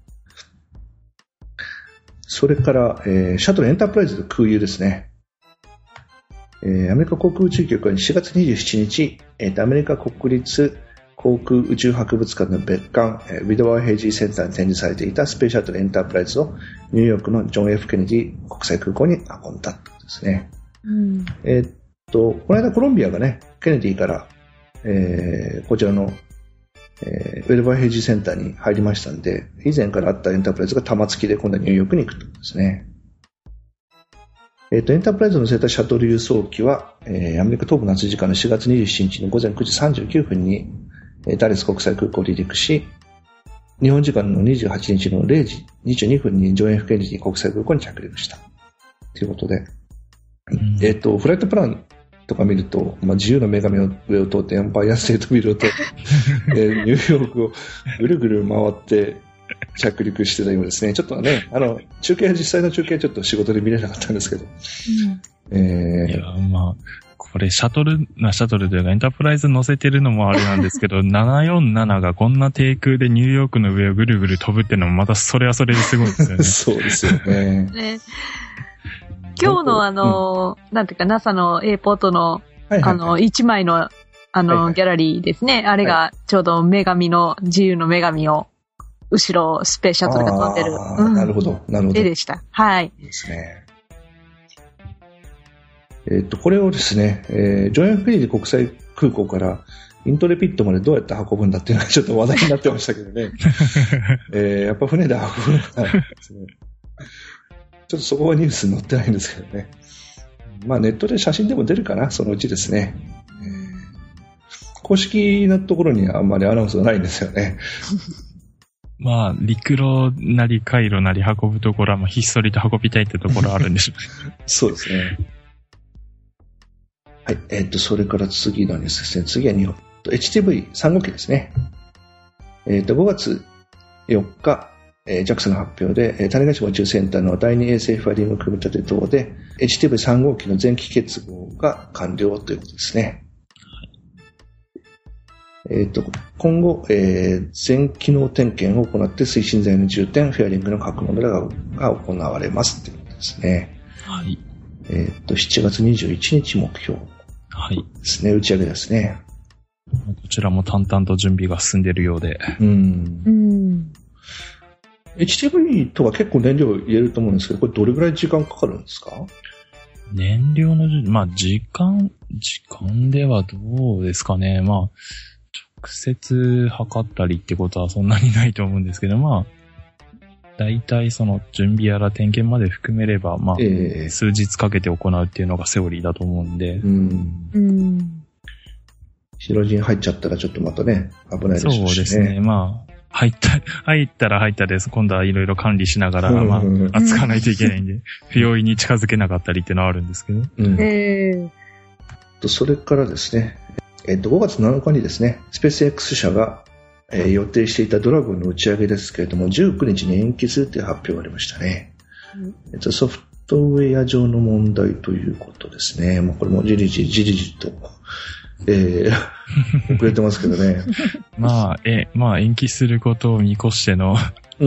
それから、えー、シャトルエンタープライズの空輸ですね。えー、アメリカ航空宇宙局はしがつにじゅうしちにち、えー、アメリカ国立航空宇宙博物館の別館、えー、ウィドワーヘイジーセンターに展示されていたスペースシャトルエンタープライズをニューヨークのジョン・ F ・ケネディ国際空港に運んだということですね。 うん、 えー、っと、この間コロンビアがね、ケネディから、えー、こちらの、えー、ウィドワーヘイジーセンターに入りましたんで、以前からあったエンタープライズが玉突きで今度はニューヨークに行くということですね。えっと、エンタープライズの乗せたシャトル輸送機は、えー、アメリカ東部夏時間のしがつにじゅうしちにちの午前くじさんじゅうきゅうふんに、えー、ダレス国際空港を離陸し、 日本時間のにじゅうはちにちのれいじにじゅうにふんにジョン F ケネディ国際空港に着陸したということで、うん、えっと、フライトプランとか見ると、まあ、自由の女神の上を通ってエンパイアステートビルを通って、えー、ニューヨークをぐるぐる回って着陸してたようですね。ちょっとね、あの、中継、実際の中継はちょっと仕事で見れなかったんですけど。うん、えー、 いや、まあ、これシャトル、な、シャトルというかエンタープライズ乗せてるのもあれなんですけど、ななよんなながこんな低空でニューヨークの上をぐるぐる飛ぶっていうのもまたそれはそれですごいですよね。 そうですよね。ね、 今日のあの、うん、なんていうか ナサ の A ポートの、はいはいはい、あの、一枚のあの、はいはい、ギャラリーですね。あれがちょうど女神の、自由の女神を、後ろスペースシャトルが飛んでる。 うん、なるほど、なるほど。 絵でした。はい。 いいですね。えっと、これをですね、えー、ジョン F ケネディ国際空港からイントレピッドまでどうやって運ぶんだっていうのがちょっと話題になってましたけどね。えー、やっぱ船で運ぶのがですね。ちょっとそこはニュースに載ってないんですけどね。まあネットで写真でも出るかな、そのうちですね。えー、公式なところにはあんまりアナウンスがないんですよね。 まあ、陸路なり回路なり運ぶところは、まあ、ひっそりと運びたいってところはあるんでしょう。 そうですね。はい。えっと、それから次のニュースですね。次は日本。エイチティーブイさんごうきですね。えっと、ごがつよっか、えー、ジャクサ の発表で、えー、種子島宇宙センターのだいに衛星ファイリング組み立て等で、エイチティーブイさんごうきの前期結合が完了ということですね。えっと、今後、えー、全機能点検を行って推進剤の充填、フェアリングの各モデルが行われますということですね。 はい。 えっと、しちがつにじゅういちにち目標ですね。はい、打ち上げですね。 こちらも淡々と準備が進んでいるようで。 うん。うん。エイチティーブイ とは結構燃料入れると思うんですけど、これどれぐらい時間かかるんですか？ 燃料の、まあ、時間、時間ではどうですかね。まあ、直接測ったりってことはそんなにないと思うんですけど、まあ、大体その準備やら点検まで含めれば、まあ、えー、数日かけて行うっていうのがセオリーだと思うんで。うん。うん。 白人入っちゃったらちょっとまたね、危ないでしょうしね。 そうですね。まあ、入った、入ったら入ったです。今度はいろいろ管理しながら、まあ、扱わないといけないんで、不用意に近づけなかったりっていうのはあるんですけど。うん。えー、それからですね、えっと、ごがつなのかにですね、スペース X 社が、えー、予定していたドラゴンの打ち上げですけれども、じゅうくにちに延期するという発表がありましたね。うん、えっと、ソフトウェア上の問題ということですね。まあ、これもじりじりじりじりと、えー、遅れてますけどね。 まあ、え、まあ、延期することを見越しての。 うん、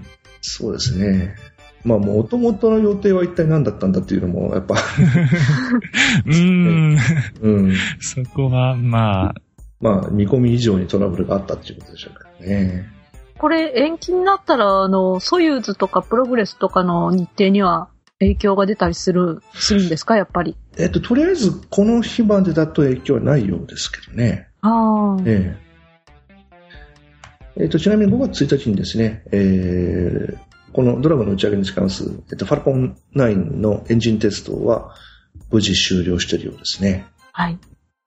そうですね。まあ、もともとの予定は一体何だったんだっていうのも、やっぱ。 うーん。うん。そこは、まあ。 まあ、見込み以上にトラブルがあったっていうことでしょうからね。 これ、延期になったら、あの、ソユーズとかプログレスとかの日程には影響が出たりする、するんですか、やっぱり。 えっと、とりあえず、この日までだと影響はないようですけどね。ああ。ええ。えっと、ちなみにごがつついたちにですね、えー、このドラゴンの打ち上げに使います、えっと、ファルコンナインのエンジンテストは無事終了しているようですね。はい。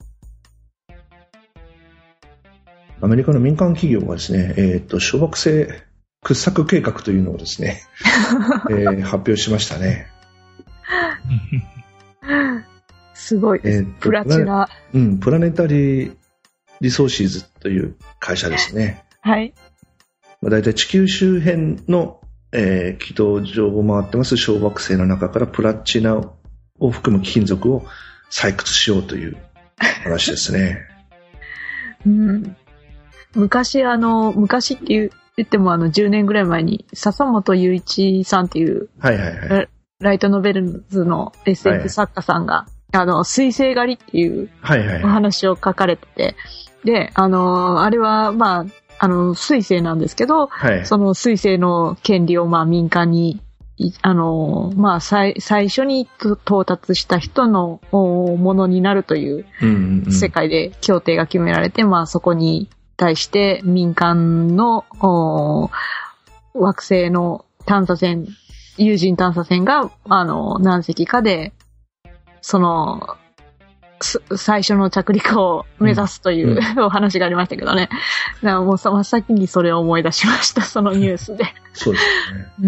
アメリカの民間企業がですね、えっと、小惑星掘削計画というのをですね、えー、発表しましたね。 すごいです。えー、プラチナ。 うん、プラネタリーリソーシーズという会社ですね。はい。まあ、だいたい地球周辺のえー、軌道上を回ってます小惑星の中からプラチナを含む貴金属を採掘しようという話ですね。 うん、昔あの昔って言ってもあのじゅうねんぐらい前に笹本雄一さんっていう、はいはいはい、ライトノベルズの エスエフ 作家さんが、はい、あの水星狩りっていうお話を書かれてて、はいはいはい、であのあれはまああの、水星なんですけど、はい、その水星の権利をまあ民間に、あの、まあ最、最初に到達した人のものになるという世界で協定が決められて、うんうんうん、まあそこに対して民間の惑星の探査船、有人探査船が、あの、何隻かで、その、 最初の着陸を目指すという、うん、お話がありましたけどね。だからもう真っ先にそれを思い出しました、そのニュースで。 そうですね。うん、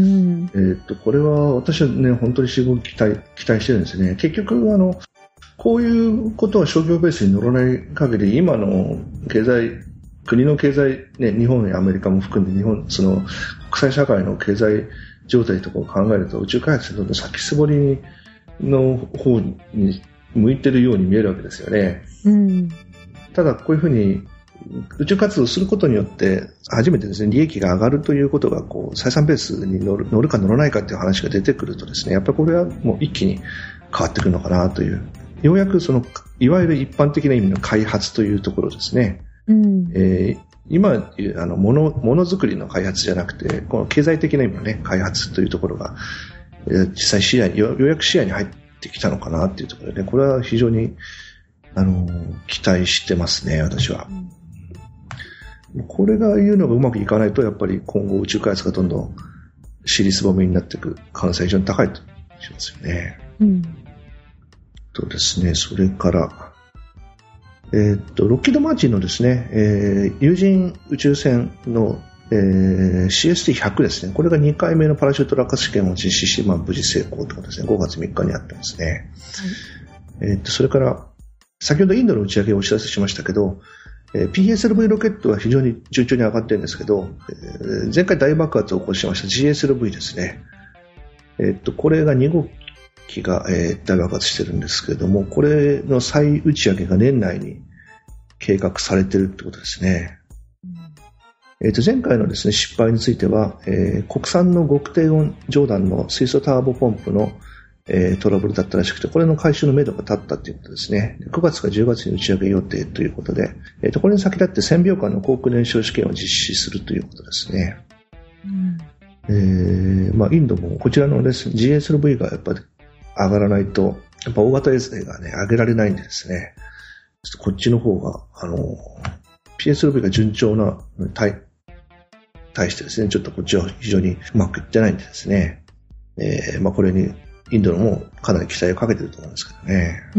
えー、っと、これは私はね、本当にすごく期待、期待してるんですね。結局、あの、こういうことは商業ベースに乗らない限り、今の経済、国の経済、ね、日本やアメリカも含んで、日本、その、国際社会の経済状態とかを考えると、宇宙開発の先絞りの方に向いてるように見えるわけですよね。うん、ただ、こういうふうに宇宙活動をすることによって、初めてですね、利益が上がるということが、こう、採算ベースに乗る、乗るか乗らないかっていう話が出てくるとですね、やっぱりこれはもう一気に変わってくるのかなという。ようやくその、いわゆる一般的な意味の開発というところですね。うんえー、今いう、あの、もの、ものづくりの開発じゃなくて、この経済的な意味のね、開発というところが、えー、実際視野に、ようやく視野に入ってきたのかなっていうところでね、これは非常に、あのー、期待してますね、私は。うん、これが言うのがうまくいかないと、やっぱり今後宇宙開発がどんどん尻すぼみになっていく可能性が非常に高いとしますよね。うんとですね、それから、えー、っと、ロッキードマーチンのですね、えー、有人宇宙船の、えー、シーエスティーひゃく ですね、これがにかいめのパラシュート落下試験を実施し、まあ、無事成功ということですね、ごがつみっかにあってますね。はい、えー、っと、それから、先ほどインドの打ち上げをお知らせしましたけど、えー、ピーエスエルブイ ロケットは非常に順調に上がってるんですけど、えー、前回大爆発を起こしました ジーエスエルブイ ですね。えー、っと、これがにごう機が、えー、大爆発してるんですけれども、これの再打ち上げが年内に計画されているってことですね。うんえー、と前回のですね、失敗については、えー、国産の極低温上段の水素ターボポンプの、えー、トラブルだったらしくて、これの回収の目処が立ったということですね。くがつかじゅうがつに打ち上げ予定ということで、えー、とこれに先立ってせんびょうかんの航空燃焼試験を実施するということですね。うんえーまあ、インドもこちらのです、ジーエスエルブイ がやっぱり上がらないと、やっぱ大型衛星がね、上げられないんでですね、ちょっとこっちの方が、あの、ピーエスエルブイ が順調な、対、対してですね、ちょっとこっちは非常にうまくいってないんでですね、えー、まあこれにインドのもかなり期待をかけてると思うんですけどね。うん。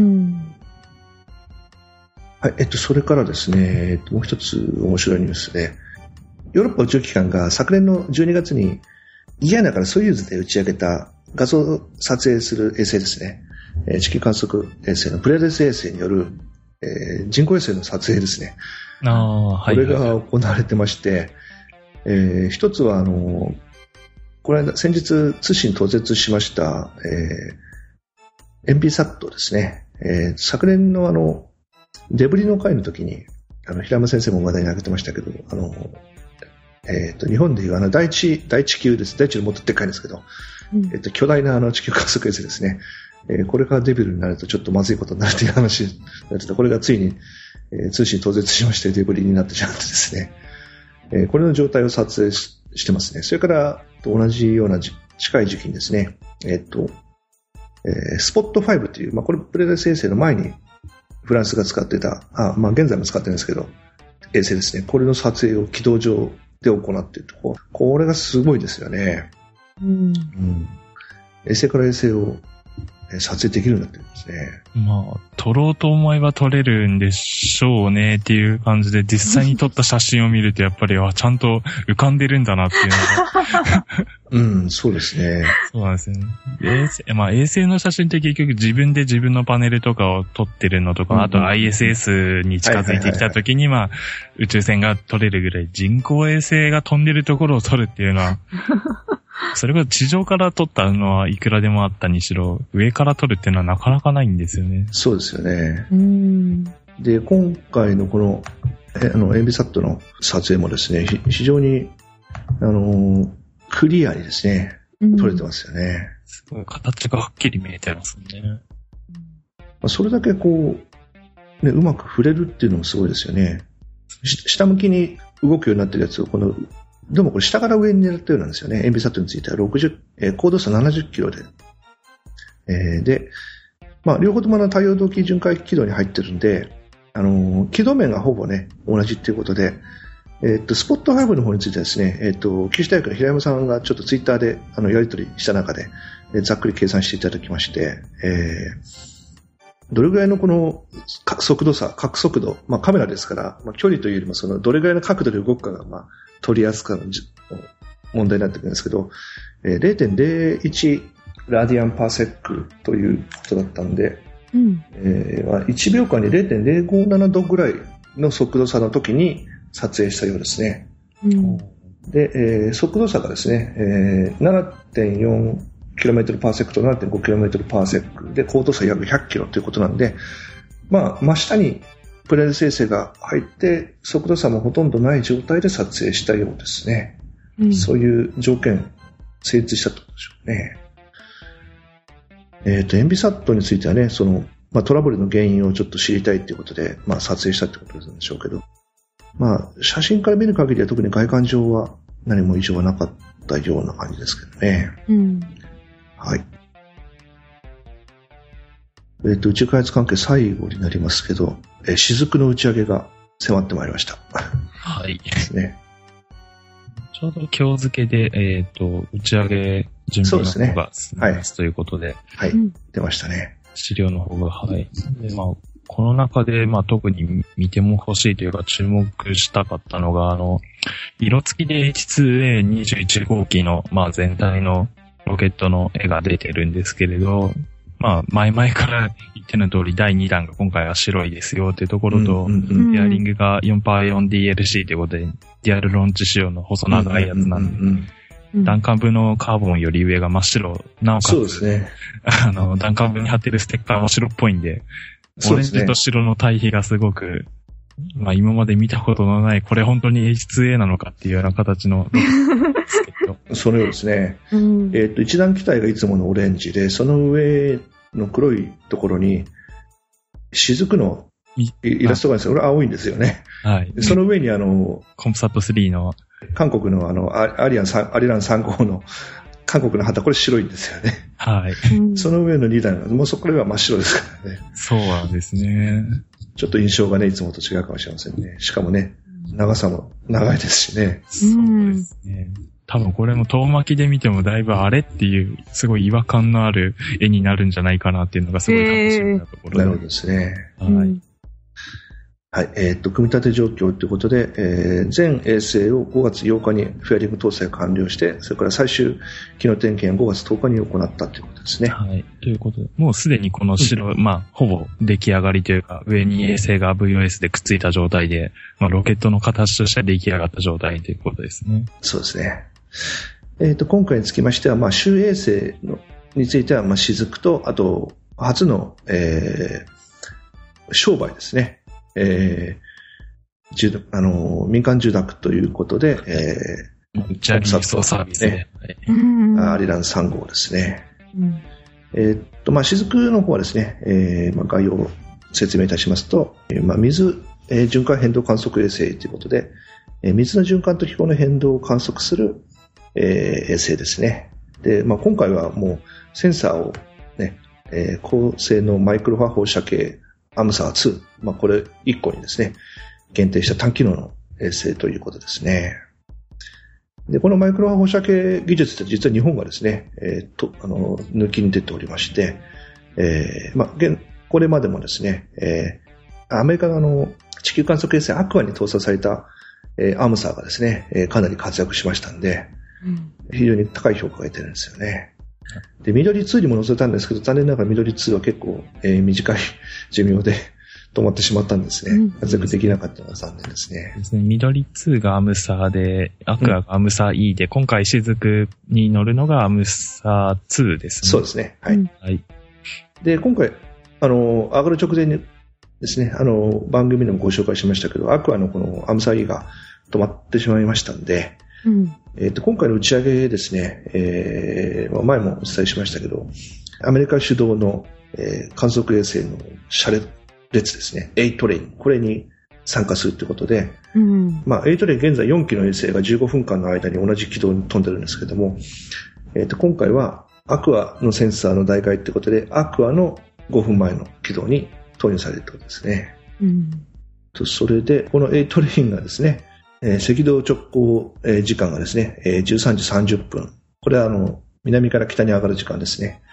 はい、えっと、それからですね、えっと、もう一つ面白いニュースで、ヨーロッパ宇宙機関が昨年のじゅうにがつにギアナからソユーズで打ち上げた画像を撮影する衛星ですね。えー、地球観測衛星のプレデス衛星による、えー、人工衛星の撮影ですね。ああ、はい。これが行われてまして、えー、一つはあの、これ先日通信途絶しました、えー、エムピーサット ですね。えー、昨年のあの、デブリの回の時に、あの、平山先生も話題に挙げてましたけど、あの、えっと、日本でいうあの、第一、第一級です。第一のもっとでっかいんですけど、えっと、巨大なあの地球観測衛星ですね。えー、これがデビルになるとちょっとまずいことになるという話になってた。これがついに、えー、通信途絶しましてデブリになってしまってですね。えー、これの状態を撮影 し, してますね。それから同じような近い時期にですね、えっと、えー、スポットファイブという、まあ、これプレデス衛星の前にフランスが使っていた、あ、まあ、現在も使ってるんですけど、衛星ですね。これの撮影を軌道上で行っているところ。これがすごいですよね。うんうん、衛星から衛星を撮影できるんだって言うんですね。 まあ、撮ろうと思えば撮れるんでしょうねっていう感じで、実際に撮った写真を見るとやっぱり、あ、ちゃんと浮かんでるんだなっていうのが。 うん、そうですね。 そうなんですね。衛星、まあ衛星の写真って結局自分で自分のパネルとかを撮ってるのとか、うん、あと アイエスエス に近づいてきた時に、まあ、宇宙船が撮れるぐらい人工衛星が飛んでるところを撮るっていうのは、それが地上から撮ったのはいくらでもあったにしろ、上から撮るっていうのはなかなかないんですよね。 そうですよね。うんで、今回のこの、えあの、エンビサットの撮影もですね、非常に、あの、クリアにですね、撮れてますよね。 すごい形がはっきり見えてますね。 それだけこう、ね、うまく触れるっていうのもすごいですよね。下向きに動くようになってるやつを、この、でもこれ下から上に狙ったようなんですよね。エンビサットについてはろくじゅう、えー、高度差ななじゅっキロで。えー、で、まあ、両方ともの太陽動機巡回軌道に入ってるんで、あのー、軌道面がほぼね、同じっていうことで、えー、っと、スポットファイブの方についてはですね、えー、っと、九州大学の平山さんがちょっとツイッターで、あの、やり取りした中で、えー、ざっくり計算していただきまして、えー、 どれぐらいのこの速度差、角速度、まあカメラですから、まあ、距離というよりもそのどれぐらいの角度で動くかがまあ取りやすく問題になってくるんですけど、えー、ゼロてんゼロいちラディアンパーセックということだったんで、うんえーまあ、いちびょうかんに ゼロてんゼロごなな 度ぐらいの速度差の時に撮影したようですね。うん、で、えー、速度差がですね、えー、ななてんよんキロメートルパーセクト、ななてんごキロメートルパーセクで、高度差約ひゃくキロということなんで、まあ、真下にプレーン生成が入って、速度差もほとんどない状態で撮影したようですね。うん、そういう条件、成立したとでしょうね。えっと、エンビサットについてはね、その、まあ、トラブルの原因をちょっと知りたいということで、まあ、撮影したってことなんでしょうけど、まあ、写真から見る限りは特に外観上は何も異常はなかったような感じですけどね。うんはい。えっと、宇宙開発関係最後になりますけど、えー、雫の打ち上げが迫ってまいりました。 はい。 ですね。 ちょうど今日付で、えっと、打ち上げ準備の方が進みますということで。 はい。出ましたね。 資料の方が、はい。で、まあ、この中で、まあ、特に見ても欲しいというか注目したかったのが、あの、色付きで エイチツーエーにじゅういち 号機の、まあ、全体のロケットの絵が出てるんですけれど、まあ、前々から言っての通りだいにだんが今回は白いですよっていうところと、うんうんうん、ペアリングが よんパーよんディーエルシー ということで、デュアルロンチ仕様の細長いやつなんで、うんうんうん、弾丸部のカーボンより上が真っ白、なおかつ、 そうですね。 あの、弾丸部に貼ってるステッカーも白っぽいんで、オレンジと白の対比がすごく、まあ今まで見たことのない、これ本当に エイチツーエー なのかっていうような形のですけど。 そのようですね。うん、えっと、一段機体がいつものオレンジで、その上の黒いところに、雫のイラストがあるんですよ。これ青いんですよね。はい。その上にあの、 コンサートスリーの、 韓国のあの、アリアンさん、アリランさん号の韓国の旗、これ白いんですよね。 はい。 その上のにだんが、もうそこでは真っ白ですからね。 そうなんですね。 ちょっと印象がね、いつもと違うかもしれませんね。しかもね、長さも長いですしね。 そうですね。多分これも遠巻きで見てもだいぶあれっていう、すごい違和感のある絵になるんじゃないかなっていうのがすごい楽しみなところで。 なるほどですね。 はい。 はい。えっと、組み立て状況ということで、えー、全衛星をごがつようかにフェアリング搭載完了して、それから最終機能点検をごがつとおかに行ったということですね。 はい。ということで、もうすでにこの白、まあ、ほぼ出来上がりというか、上に衛星が ブイオーエス でくっついた状態で、まあ、ロケットの形として出来上がった状態ということですね。 そうですね。えっと、今回につきましては、まあ、周衛星のについては、まあ、雫と、あと、初の、えー、商売ですね。えーあの民間受諾ということで、 えー、打ち上げ輸送サービスね。 アリランさん号ですね。うん、えー、っと、まあ、雫の方はですね、えー、まあ、概要を説明いたしますと、えー、まあ、水、えー、循環変動観測衛星ということで、えー、水の循環と気候の変動を観測する、えー、衛星ですね。で、まあ、今回はもうセンサーをね、えー、高性能マイクロ波放射系アムサーツー、まあ、これいっこにですね、限定した単機能の衛星ということですね。で、このマイクロ波放射系技術って実は日本がですね、えー、と、あの、抜きに出ておりまして、えー、まあ、現、これまでもですね、えー、アメリカのあの、地球観測衛星アクアに搭載された、えー、アムサーがですね、えー、かなり活躍しましたんで、うん、非常に高い評価が得てるんですよね。で、緑ツーにも載せたんですけど、残念ながら緑ツーは結構、えー、短い寿命で、止まってしまったんですね。活躍できなかったのが残念ですね。 ですね。緑ツーがアムサーで、アクアがアムサー イー で、うん、今回雫に乗るのがアムサーツーですね。 そうですね。はい。うん、はい。で、今回、あの、上がる直前にですね、あの、番組でもご紹介しましたけど、アクアのこのアムサー イー が止まってしまいましたんで、うん、えっと、今回の打ち上げですね、えー、前もお伝えしましたけど、アメリカ主導の、えー、観測衛星の車列、列ですね。エイトレイン。これに参加するということで、うん、まあ、エイトレイン現在よんきの衛星がじゅうごふんかんの間に同じ軌道に飛んでるんですけども、えっと、今回はアクアのセンサーの代替ということで、アクアのごふんまえの軌道に投入されるということですね。うん、とそれで、このエイトレインがですね、えー、赤道直行、えー、時間がですね、えー、じゅうさんじさんじゅっぷん。これはあの、南から北に上がる時間ですね。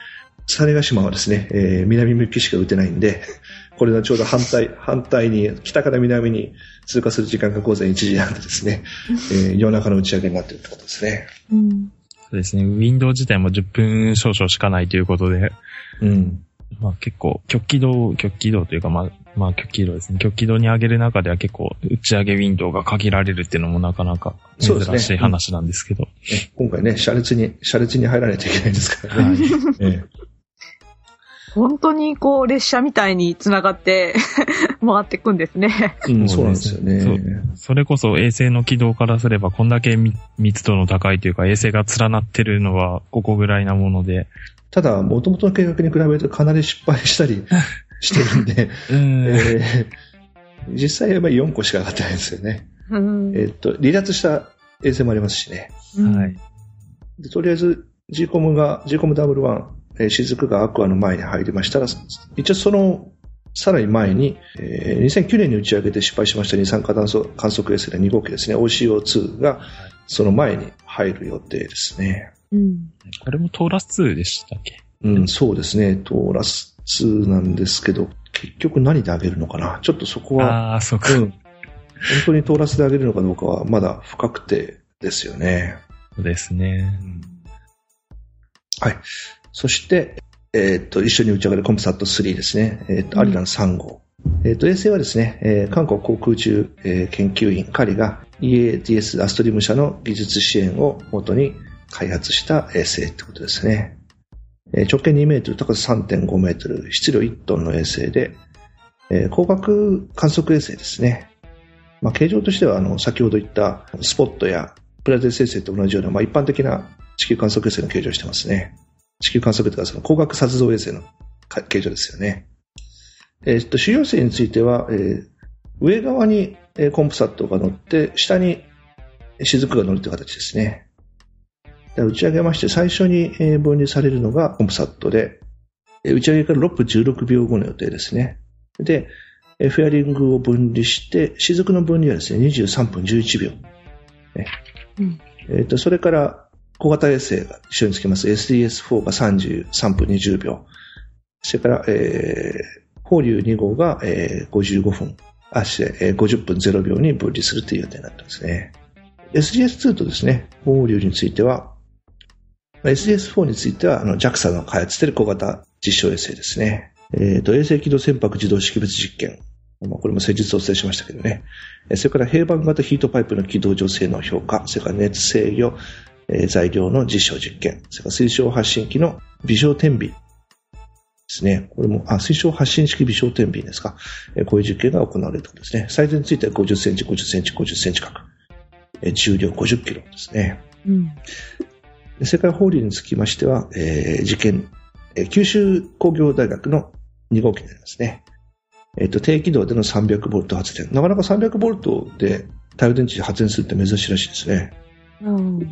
種子島はですね、えー、南向きしか打てないんで、これはちょうど反対、反対に、北から南に通過する時間が午前いちじなんでですね、えー、夜中の打ち上げになっているってことですね。 うん。 そうですね。ウィンドウ自体もじゅっぷん少々しかないということで、 うん。 まあ結構、極軌道、極軌道というか、まあ、まあ極軌道ですね。極軌道に上げる中では結構、打ち上げウィンドウが限られるっていうのもなかなか珍しい話なんですけど。 ねうん、今回ね、車列に、車列に入らないといけないんですからね。はいええ、 本当にこう、列車みたいに繋がって回っていくんですね。 うん、そうなんですよね。 そう。それこそ衛星の軌道からすれば、こんだけ密度の高いというか、衛星が連なってるのは、ここぐらいなもので、 ただ、元々の計画に比べるとかなり失敗したりしてるんで、うんえー、実際はよんこしか上がってないんですよね。うんえー、っと離脱した衛星もありますしね。はい、でとりあえず ジーコム が ジーコムダブリューワン、えー、雫がアクアの前に入りましたら、一応そのさらに前に、えー、にせんきゅうねんに打ち上げて失敗しました二酸化炭素観測衛星のに号機ですね、オーシーオーツー がその前に入る予定ですね。 うん、 これもトーラスツーでしたっけ？ うん、そうですね。トーラスツーなんですけど、結局何で上げるのかな？ちょっとそこは、 ああ、そうか。うん。本当にトーラスで上げるのかどうかはまだ不確定ですよね。 そうですね。うん、 はい。そして、えー、っと、一緒に打ち上げるコムサットスリーですね。えー、っと、アリランさん号。えー、っと、衛星はですね、えー、韓国航空宇宙、えー、研究員カリが イーエーティーエス アストリーム社の技術支援をもとに開発した衛星ってことですね。直径にメートル、高さ さんてんごメートル、質量いちトンの衛星で、えー、光学観測衛星ですね。まあ、形状としてはあの先ほど言ったスポットやプラゼンス衛星と同じような、まあ、一般的な地球観測衛星の形状をしてますね。地球観測というかその光学撮像衛星の形状ですよね。えー、っと主要衛星については、えー、上側にコンプサットが乗って下に雫が乗るという形ですね。打ち上げまして最初に分離されるのがコムサットで、打ち上げからろっぷんじゅうろくびょうごの予定ですね。で、フェアリングを分離して、雫の分離はですね、にじゅうさんぷんじゅういちびょう。うんえー、とそれから小型衛星が一緒につきます エスディーエスフォー がさんじゅうさんぷんにじゅうびょう。それから、えー、放流に号が、えー、ごじゅうごふん、あ、えー、ごじゅっぷんぜろびょうに分離するという予定になってますね。エスディーエスツー とですね、放流については、エスディーエスフォー については、あの、ジャクサ の開発している小型実証衛星ですね。えっと、衛星軌道船舶自動識別実験。まあ、これも先日お伝えしましたけどね。それから平板型ヒートパイプの軌道上性能評価。それから熱制御、えー、材料の実証実験。それから水晶発信機の微小点尾ですね。これも、あ、水晶発信式微小点尾ですか。えー、こういう実験が行われるということですね。サイズについてはごじゅっセンチ、ごじゅっセンチ、ごじゅっセンチ角。えー、重量ごじゅっキロですね。うんそれから放流につきましては、えー、実験、えー、九州工業大学のに号機になりますね。えっと、低軌道でのさんびゃくボルト発電。なかなかさんびゃくボルトで太陽電池で発電するって珍しいらしいですね。 うん。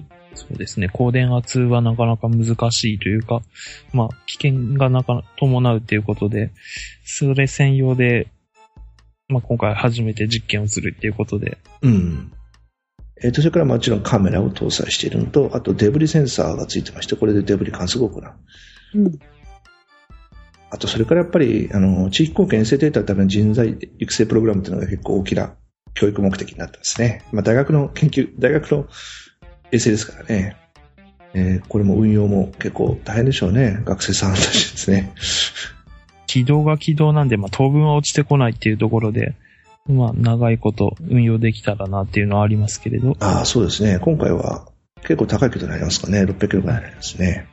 そうですね。高電圧はなかなか難しいというか、まあ、危険がなか伴うということで、それ専用で、まあ、今回初めて実験をするっていうことで。 うん。えー、とそれからもちろんカメラを搭載しているのと、あとデブリセンサーがついてまして、これでデブリ観測を行う。うん、あとそれからやっぱりあの地域貢献衛星データのための人材育成プログラムというのが結構大きな教育目的になってますね。まあ、大学の研究、大学の衛星ですからね。えー、これも運用も結構大変でしょうね。学生さんたちですね。 軌道が軌道なんで、まあ、当分は落ちてこないっていうところで、まあ、長いこと運用できたらなっていうのはありますけれど。 ああ、そうですね。今回は結構高い軌道になりますかね。ろっぴゃくキロぐらいになりますね。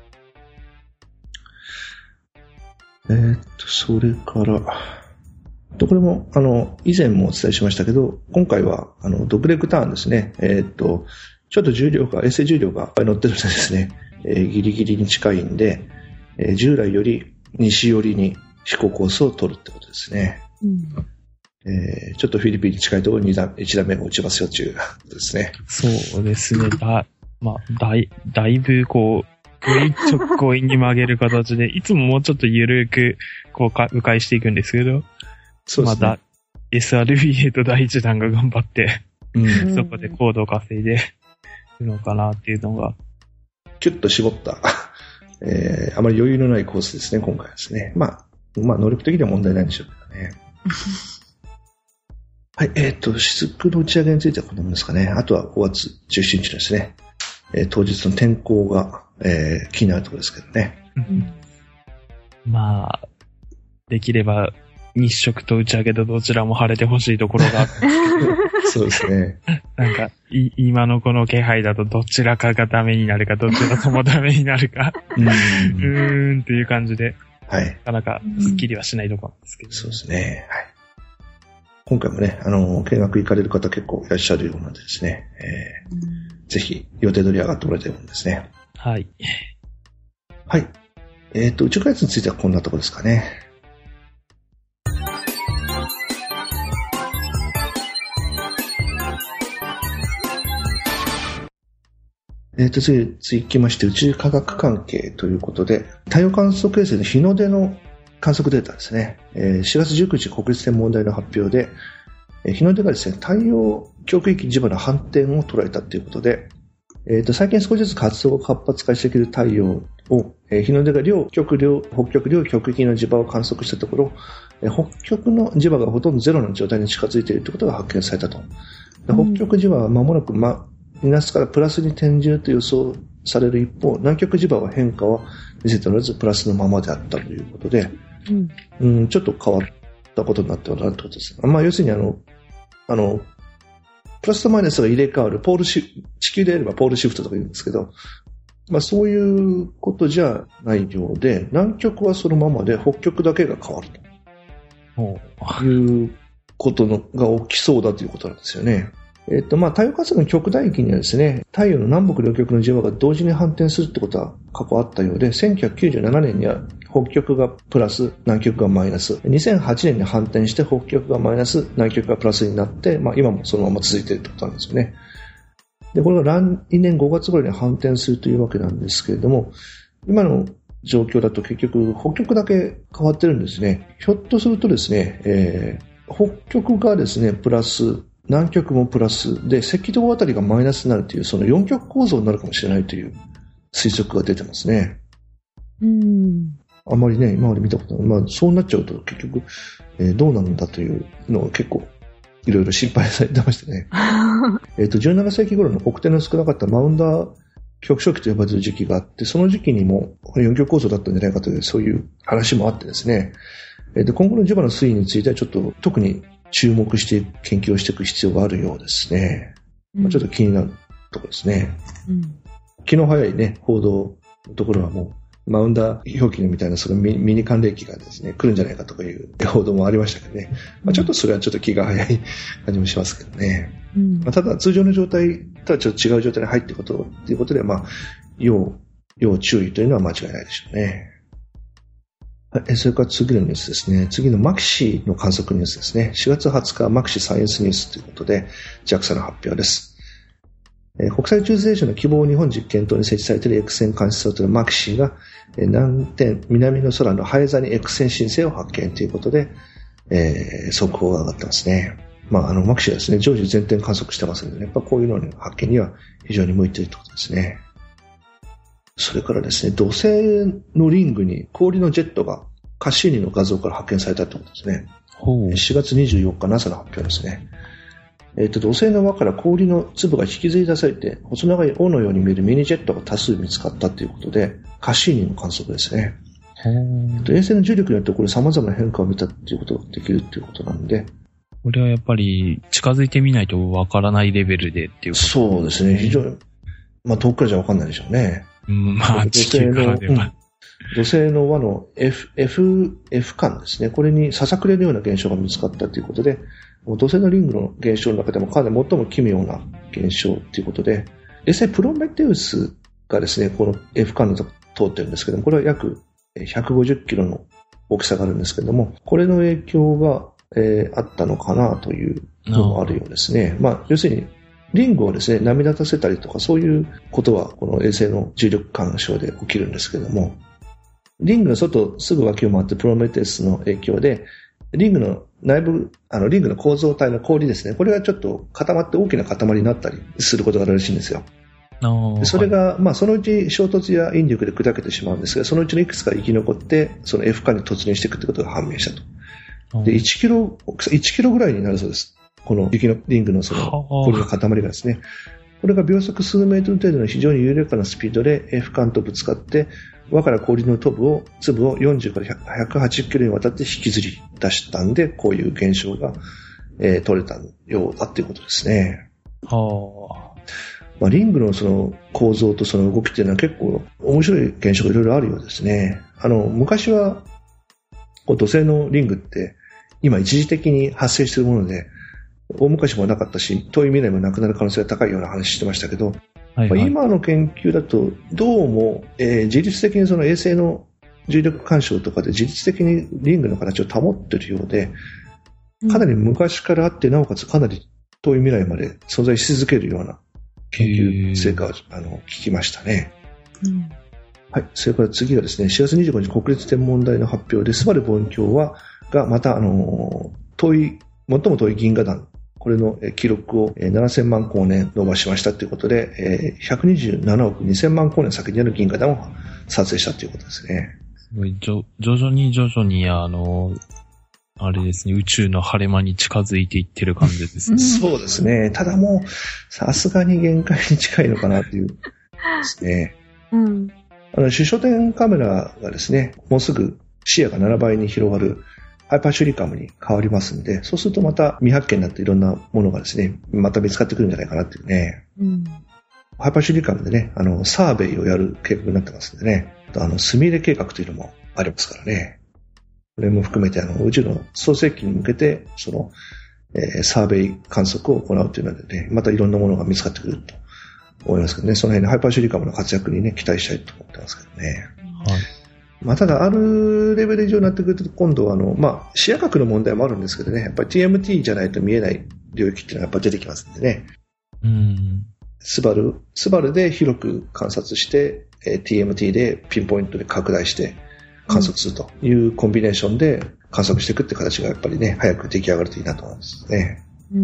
えー、っと、それから、とこれも、あの、以前もお伝えしましたけど、今回は、あの、ドブレグターンですね。えー、っと、ちょっと重量が、衛星重量がいっぱい乗ってるのでですね、えー、ギリギリに近いんで、えー、従来より西寄りに飛行コースを取るってことですね。うんえー、ちょっとフィリピンに近いところにいち段目が落ちますよっていうことですね。 そうですね。だ、まあ、だい、だいぶこう、グイッと強引に曲げる形で、いつももうちょっと緩く、こうか、迂回していくんですけど、そうですね。まだ、エスアールビーエー と第一弾が頑張って、うん、そこで高度を稼いでるのかなっていうのが。 キュッと絞ったえー、あまり余裕のないコースですね、今回ですね。まあ、まあ、能力的には問題ないんでしょうけどね。はい、えっ、ー、と、雫の打ち上げについてはこんなものですかね。あとはごがつじゅうしちにちですね。えー、当日の天候が、えー、気になるところですけどね。 まあ、できれば日食と打ち上げとどちらも晴れてほしいところがあるんですけどそうですね。 なんかい、今のこの気配だとどちらかがダメになるか、どちらともダメになるか、うーんっていう感じで、 はい。 なかなかスッキリはしないところなんですけど、ね。 そうですね。はい。今回もね、あの、見学行かれる方結構いらっしゃるようなんでですね、えー、ぜひ予定通り上がってもらいたいものですね。 はい。 はい。えっ、ー、と、宇宙開発についてはこんなところですかね。えっ、ー、と、次、続きまして、宇宙科学関係ということで、太陽観測衛星の日の出の観測データですね。えー、しがつじゅうくにち国立天文台の発表で、えー、日の出がですね、太陽極域磁場の反転を捉えたということで、えっ、ー、と、最近少しずつ活動が活発化してきる太陽を、えー、日の出が両極両、北極両極域の磁場を観測したところ、えー、北極の磁場がほとんどゼロの状態に近づいているということが発見されたと。北極磁場は間もなく、ま、マイナスからプラスに転じると予想される一方、南極磁場は変化は見せておらずプラスのままであったということで、うんうん、ちょっと変わったことになっておられるということです。まあ、要するにあの、あの、プラスとマイナスが入れ替わる、ポールシ、地球であればポールシフトとか言うんですけど、まあそういうことじゃないようで、南極はそのままで北極だけが変わるということのが起きそうだということなんですよね。えっと、まあ、太陽観測の極大域にはですね、太陽の南北両極の磁場が同時に反転するってことは過去あったようで、せんきゅうひゃくきゅうじゅうななねんには北極がプラス、南極がマイナス、にせんはちねんに反転して北極がマイナス、南極がプラスになって、まあ、今もそのまま続いているってことなんですよね。で、これが来年ごがつ頃に反転するというわけなんですけれども、今の状況だと結局北極だけ変わってるんですね。ひょっとするとですね、えー、北極がですね、プラス、南極もプラスで赤道あたりがマイナスになるというその四極構造になるかもしれないという推測が出てますね。 うん。 あまりね、今まで見たことない。まあそうなっちゃうと結局、えー、どうなるんだというのを結構いろいろ心配されてましてね。えっと、じゅうななせいき頃の黒点の少なかったマウンダー極小期と呼ばれる時期があって、その時期にも四極構造だったんじゃないかというそういう話もあってですね。えっと、今後の磁場の推移についてはちょっと特に注目して研究をしていく必要があるようですね。うん、まあ、ちょっと気になるところですね。うん、気の早いね、報道のところはもう、マウンダー表記みたいなそのミニ寒冷期がですね、来るんじゃないかとかいう報道もありましたけどね。まあ、ちょっとそれはちょっと気が早い感じもしますけどね。うんまあ、ただ通常の状態とはちょっと違う状態に入っていることということで、まあ、要、要注意というのは間違いないでしょうね。はい、それから次のニュースですね。次のマキシの観測ニュースですね。しがつはつかマキシサイエンスニュースということで ジャクサ の発表です。えー、国際宇宙ステーションの希望日本実験棟に設置されている X 線監視装置のマキシが、えー、南天南の空のハエ座に X 線申請を発見ということで、えー、速報が上がってますね。まあ、あのマキシはですね、常時全天観測してますので、やっぱこういうのの発見には非常に向いているということですね。それからですね、土星のリングに氷のジェットがカッシーニの画像から発見されたということですね。ほうしがつにじゅうよっか ナサ の発表ですね。えっと、土星の輪から氷の粒が引きずり出されて、細長い尾のように見えるミニジェットが多数見つかったということで、カッシーニの観測ですね。えっと、衛星の重力によってこれ様々な変化を見たということができるということなんで、 これはやっぱり近づいてみないとわからないレベルでっていうことですね。 そうですね。非常に、まあ遠くからじゃわかんないでしょうね。 うん、まあ地球からでは。 土星の輪の F、F、F 間ですね。これにささくれのような現象が見つかったということで、土星のリングの現象の中でもかなり最も奇妙な現象ということで、衛星プロメテウスがですね、この F 間のとこ通ってるんですけども、これは約ひゃくごじゅっキロの大きさがあるんですけども、これの影響が、えー、あったのかなというのもあるようですね。まあ、要するに、リングをですね、波立たせたりとか、そういうことは、この衛星の重力干渉で起きるんですけども、リングの外、すぐ脇を回ってプロメテウスの影響で、リングの内部、あの、リングの構造体の氷ですね、これがちょっと固まって大きな塊になったりすることがあるらしいんですよ。 でそれが、まあ、そのうち衝突や引力で砕けてしまうんですが、そのうちのいくつか生き残って、その F 間に突入していくということが判明したと。で、いちキロ、いちキロぐらいになるそうです。この雪のリングのその、氷の塊がですね。これが秒速数メートル程度の非常に緩やかなスピードで F 間とぶつかって、輪から氷の粒を、粒をよんじゅうからひゃくはちじゅっキロにわたって引きずり出したんで、こういう現象が、えー、取れたようだっていうことですね。はあ。まあ、リングのその構造とその動きっていうのは結構面白い現象がいろいろあるようですね。あの、昔は、こう土星のリングって今一時的に発生しているもので、大昔もなかったし、遠い未来もなくなる可能性が高いような話してましたけど、はいはい、まあ、今の研究だとどうも、えー、自律的にその衛星の重力干渉とかで自律的にリングの形を保っているようで、かなり昔からあって、なおかつかなり遠い未来まで存在し続けるような研究成果をあの聞きましたね。うん、はい。それから次がですね、しがつにじゅうごにち国立天文台の発表で、スバル望遠鏡は、がまた、あの、遠い、最も遠い銀河団、これの記録をななせんまんこうねん伸ばしましたということで、ひゃくにじゅうななおくにせんまんこうねん先にある銀河団を撮影したということですね。 すごい、徐々に徐々に、あの、あれですね、宇宙の晴れ間に近づいていってる感じですね。 そうですね。ただもう、さすがに限界に近いのかなというですね。うん。あの、主焦点カメラがですね、もうすぐ視野がななばいに広がるハイパーシュリカムに変わりますんで、そうするとまた未発見になっていろんなものがですね、また見つかってくるんじゃないかなっていうね。うん。ハイパーシュリカムでね、あの、サーベイをやる計画になってますんでね、あの、スミレ計画というのもありますからね。これも含めてあの宇宙の創世期に向けてその、えー、サーベイ観測を行うというのでね、またいろんなものが見つかってくると思いますけどね、その辺のハイパーシュリカムの活躍にね期待したいと思ってますけどね。はい。まあただあるレベル以上になってくると今度はあのまあ視野角の問題もあるんですけどね、やっぱり ティーエムティー じゃないと見えない領域っていうのがやっぱり出てきますんでね。うん。スバルスバルで広く観察して、えー、ティーエムティー でピンポイントで拡大して観測するというコンビネーションで観測していくって形がやっぱりね、早く出来上がるといいなと思いますね。うん、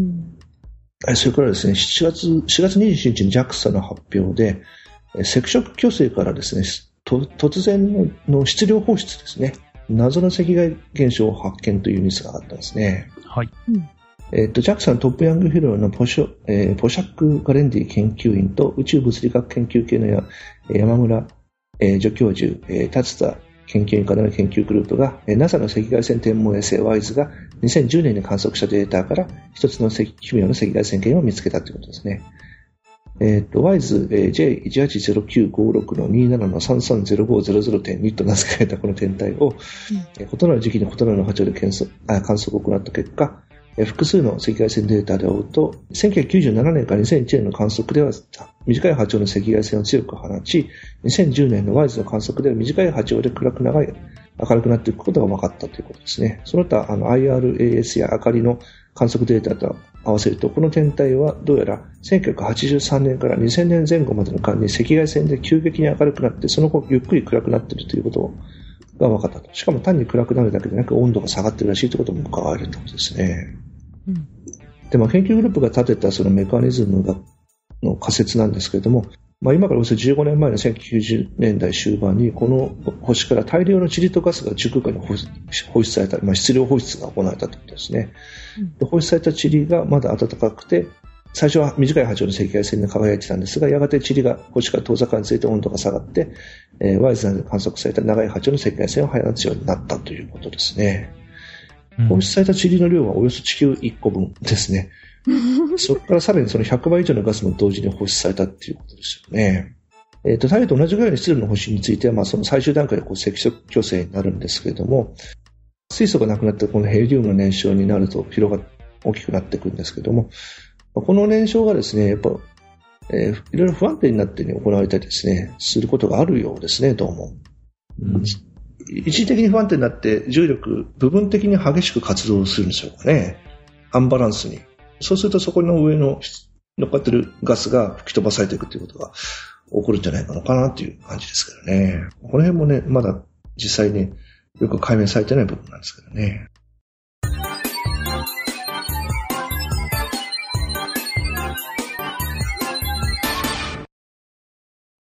それからですね、しちがつ、しがつにじゅうしちにちに ジャクサ の発表で、赤色巨星からですね、と突然の質量放出ですね、謎の赤外現象を発見というニュースがあったんですね。はい。うんえっと、ジャクサ のトップヤングフェローのポショ、えー、ポシャック・ガレンディ研究員と宇宙物理学研究系のや山村、えー、助教授、えー、達田研究員からの研究グループが ナサ の赤外線天文衛星 ワイズ がにせんじゅうねんに観測したデータから一つの奇妙な赤外線圏を見つけたということですね。えっと、ワイズ ジェイいちはちゼロきゅうごろくのにじゅうななのさんさんゼロごゼロゼロてんに と名付けられたこの天体を、うん、異なる時期に異なる波長で観測を行った結果、複数の赤外線データで追うと、せんきゅうひゃくきゅうじゅうななねんからにせんいちねんの観測では短い波長の赤外線を強く放ち、にせんじゅうねんのワイズの観測では短い波長で暗く長い、明るくなっていくことが分かったということですね。その他、あの アイアールエーエス や明かりの観測データと合わせると、この天体はどうやらせんきゅうひゃくはちじゅうさんねんからにせんねんぜん後までの間に赤外線で急激に明るくなって、その後ゆっくり暗くなっているということが分かったと。しかも単に暗くなるだけでなく温度が下がっているらしいということも伺えるということですね。うん、で、まあ、研究グループが立てたそのメカニズムがの仮説なんですけれども、まあ、今からおよそじゅうごねんまえのせんきゅうひゃくきゅうじゅうねんだい終盤にこの星から大量の塵とガスが宇宙空間に放出された、まあ、質量放出が行われたということですね。うん、で放出された塵がまだ暖かくて、最初は短い波長の赤外線で輝いてたんですが、やがて塵が星から遠ざかるについて温度が下がって、えー、ワイズなどで観測された長い波長の赤外線を放つようになったということですね。放出された塵の量はおよそ地球いっこぶんですね。そこからさらにそのひゃくばい以上のガスも同時に放出されたということですよね。えっと、太陽と同じぐらいの質量の星については、まあその最終段階でこう赤色巨星になるんですけれども、水素がなくなってこのヘリウムの燃焼になると広が大きくなっていくんですけれども、この燃焼がですね、やっぱ、えー、いろいろ不安定になって行われたりですね、することがあるようですね、どうも。うん一時的に不安定になって重力部分的に激しく活動するんでしょうかね。アンバランスに。そうするとそこの上の乗っかってるガスが吹き飛ばされていくということが起こるんじゃないかのかなという感じですけどね。この辺もね、まだ実際によく解明されてない部分なんですけどね。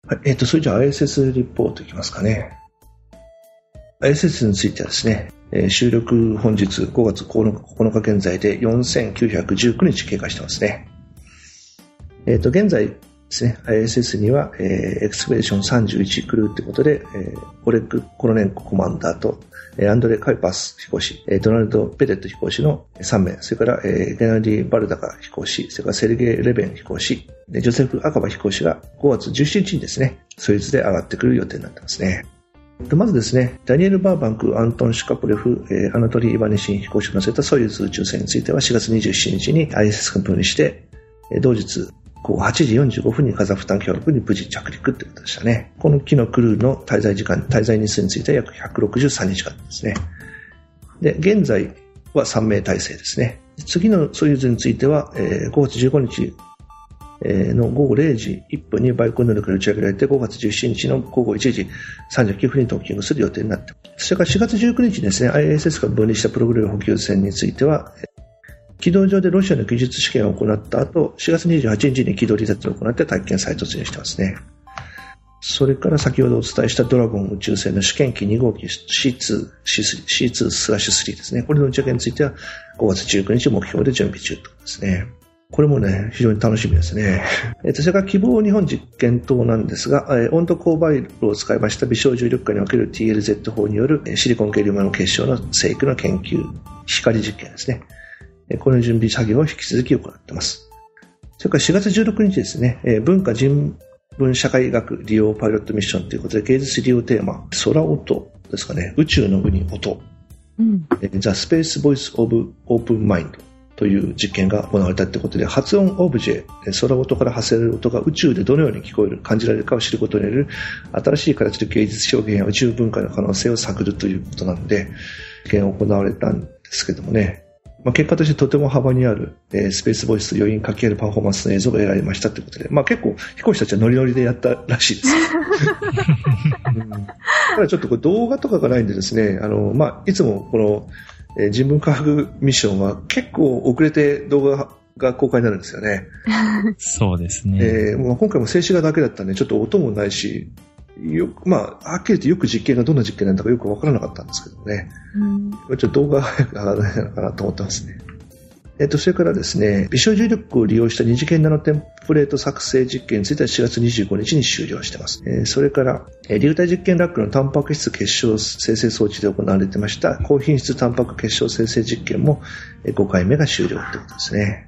はい、えっ、ー、と、それじゃあ アイエスエス リポートいきますかね。アイエスエス についてはですね、えー、収録本日ごがつここのか現在でよんせんきゅうひゃくじゅうくにち経過してますね。えっ、ー、と、現在ですね、アイエスエス には、えー、エクスペディションさんじゅういちクルーということで、えー、オレッグ・コロネンココマンダーと、えー、アンドレ・カイパス飛行士、えー、ドナルド・ペレット飛行士のさんめい、それから、えー、ゲナディ・バルダカ飛行士、それからセルゲイ・レベン飛行士、ジョセフ・アカバ飛行士がごがつじゅうしちにちにですね、ソユーズで上がってくる予定になってますね。まずですね、ダニエル・バーバンク、アントン・シュカプレフ、えー、アナトリー・イバネシン飛行士を乗せたソユーズ宇宙船についてはしがつにじゅうしちにちに アイエスエス が分離して、えー、同日午後はちじよんじゅうごふんにカザフスタン共和国に無事着陸ということでしたね。この機のクルーの滞在時間、滞在日数については約ひゃくろくじゅうさんにちかんですね。で、現在はさんめい体制ですね。次のソユーズについては、えー、ごがつじゅうごにちのごごれいじいっぷんにバイコヌールから打ち上げられて、ごがつじゅうしちにちのごごいちじさんじゅうきゅうふんにドッキングする予定になっています。それからしがつじゅうくにちにですね、アイエスエス が分離したプログレム補給船については、軌道上でロシアの技術試験を行った後、しがつにじゅうはちにちに軌道離脱を行って体験再突入してますね。それから先ほどお伝えしたドラゴン宇宙船の試験機にごうき シーツー シーツー スラッシュスリー ですね。これの打ち上げについてはごがつじゅうくにち目標で準備中ということですね。これもね、非常に楽しみですね。えっと、それから希望日本実験棟なんですが、えー、温度勾配炉を使いました微小重力下における ティーエルゼット 法によるシリコンゲリウムの結晶の生育の研究、光実験ですね。この準備作業を引き続き行っています。それからしがつじゅうろくにちですね、文化人文社会学利用パイロットミッションということで、芸術利用テーマ、空音ですかね、宇宙の上に音、うん、The Space Voice of Open Mind という実験が行われたということで、発音オブジェ、空音から発せられる音が宇宙でどのように聞こえる、感じられるかを知ることによる新しい形で芸術表現や宇宙文化の可能性を探るということなので、実験が行われたんですけどもね、まあ、結果としてとても幅にある、えー、スペースボイスと余韻かけるパフォーマンスの映像が得られましたということで、まあ、結構飛行士たちはノリノリでやったらしいです、うん、ただちょっとこれ動画とかがないんでですね、あの、まあ、いつもこの、えー、人文科学ミッションは結構遅れて動画が公開になるんですよね。 そうですね、 えー、まあ、今回も静止画だけだったんでちょっと音もないし、よく、まあ、はっきり言ってよく実験がどんな実験なんだかよくわからなかったんですけどね。うん、ちょっと動画が早く上がらないのかなと思ってますね。えっと、それからですね、微小重力を利用した二次元ナノテンプレート作成実験についてはしがつにじゅうごにちに終了しています。えー、それから、えー、流体実験ラックのタンパク質結晶生成装置で行われていました高品質タンパク結晶生成実験もごかいめが終了ということですね。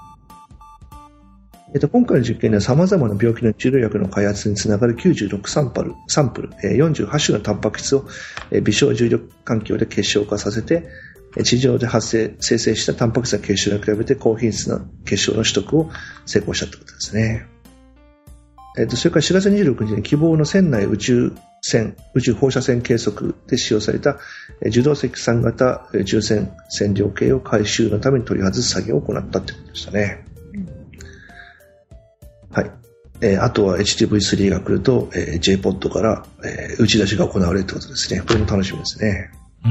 えっと、今回の実験では様々な病気の治療薬の開発につながるきゅうじゅうろくサンプル、サンプル、よんじゅうはちしゅのタンパク質を微小重力環境で結晶化させて、地上で発生、生成したタンパク質の結晶に比べて高品質な結晶の取得を成功したということですね。えっと、それからしがつにじゅうろくにちに希望の船内宇宙船、宇宙放射線計測で使用された受動積算型宇宙船線量計を回収のために取り外す作業を行ったということでしたね。はい。えー、あとは エイチティーブイスリー が来ると、えー、ジェイポッド から、えー、打ち出しが行われるということですね。これも楽しみですね。うん。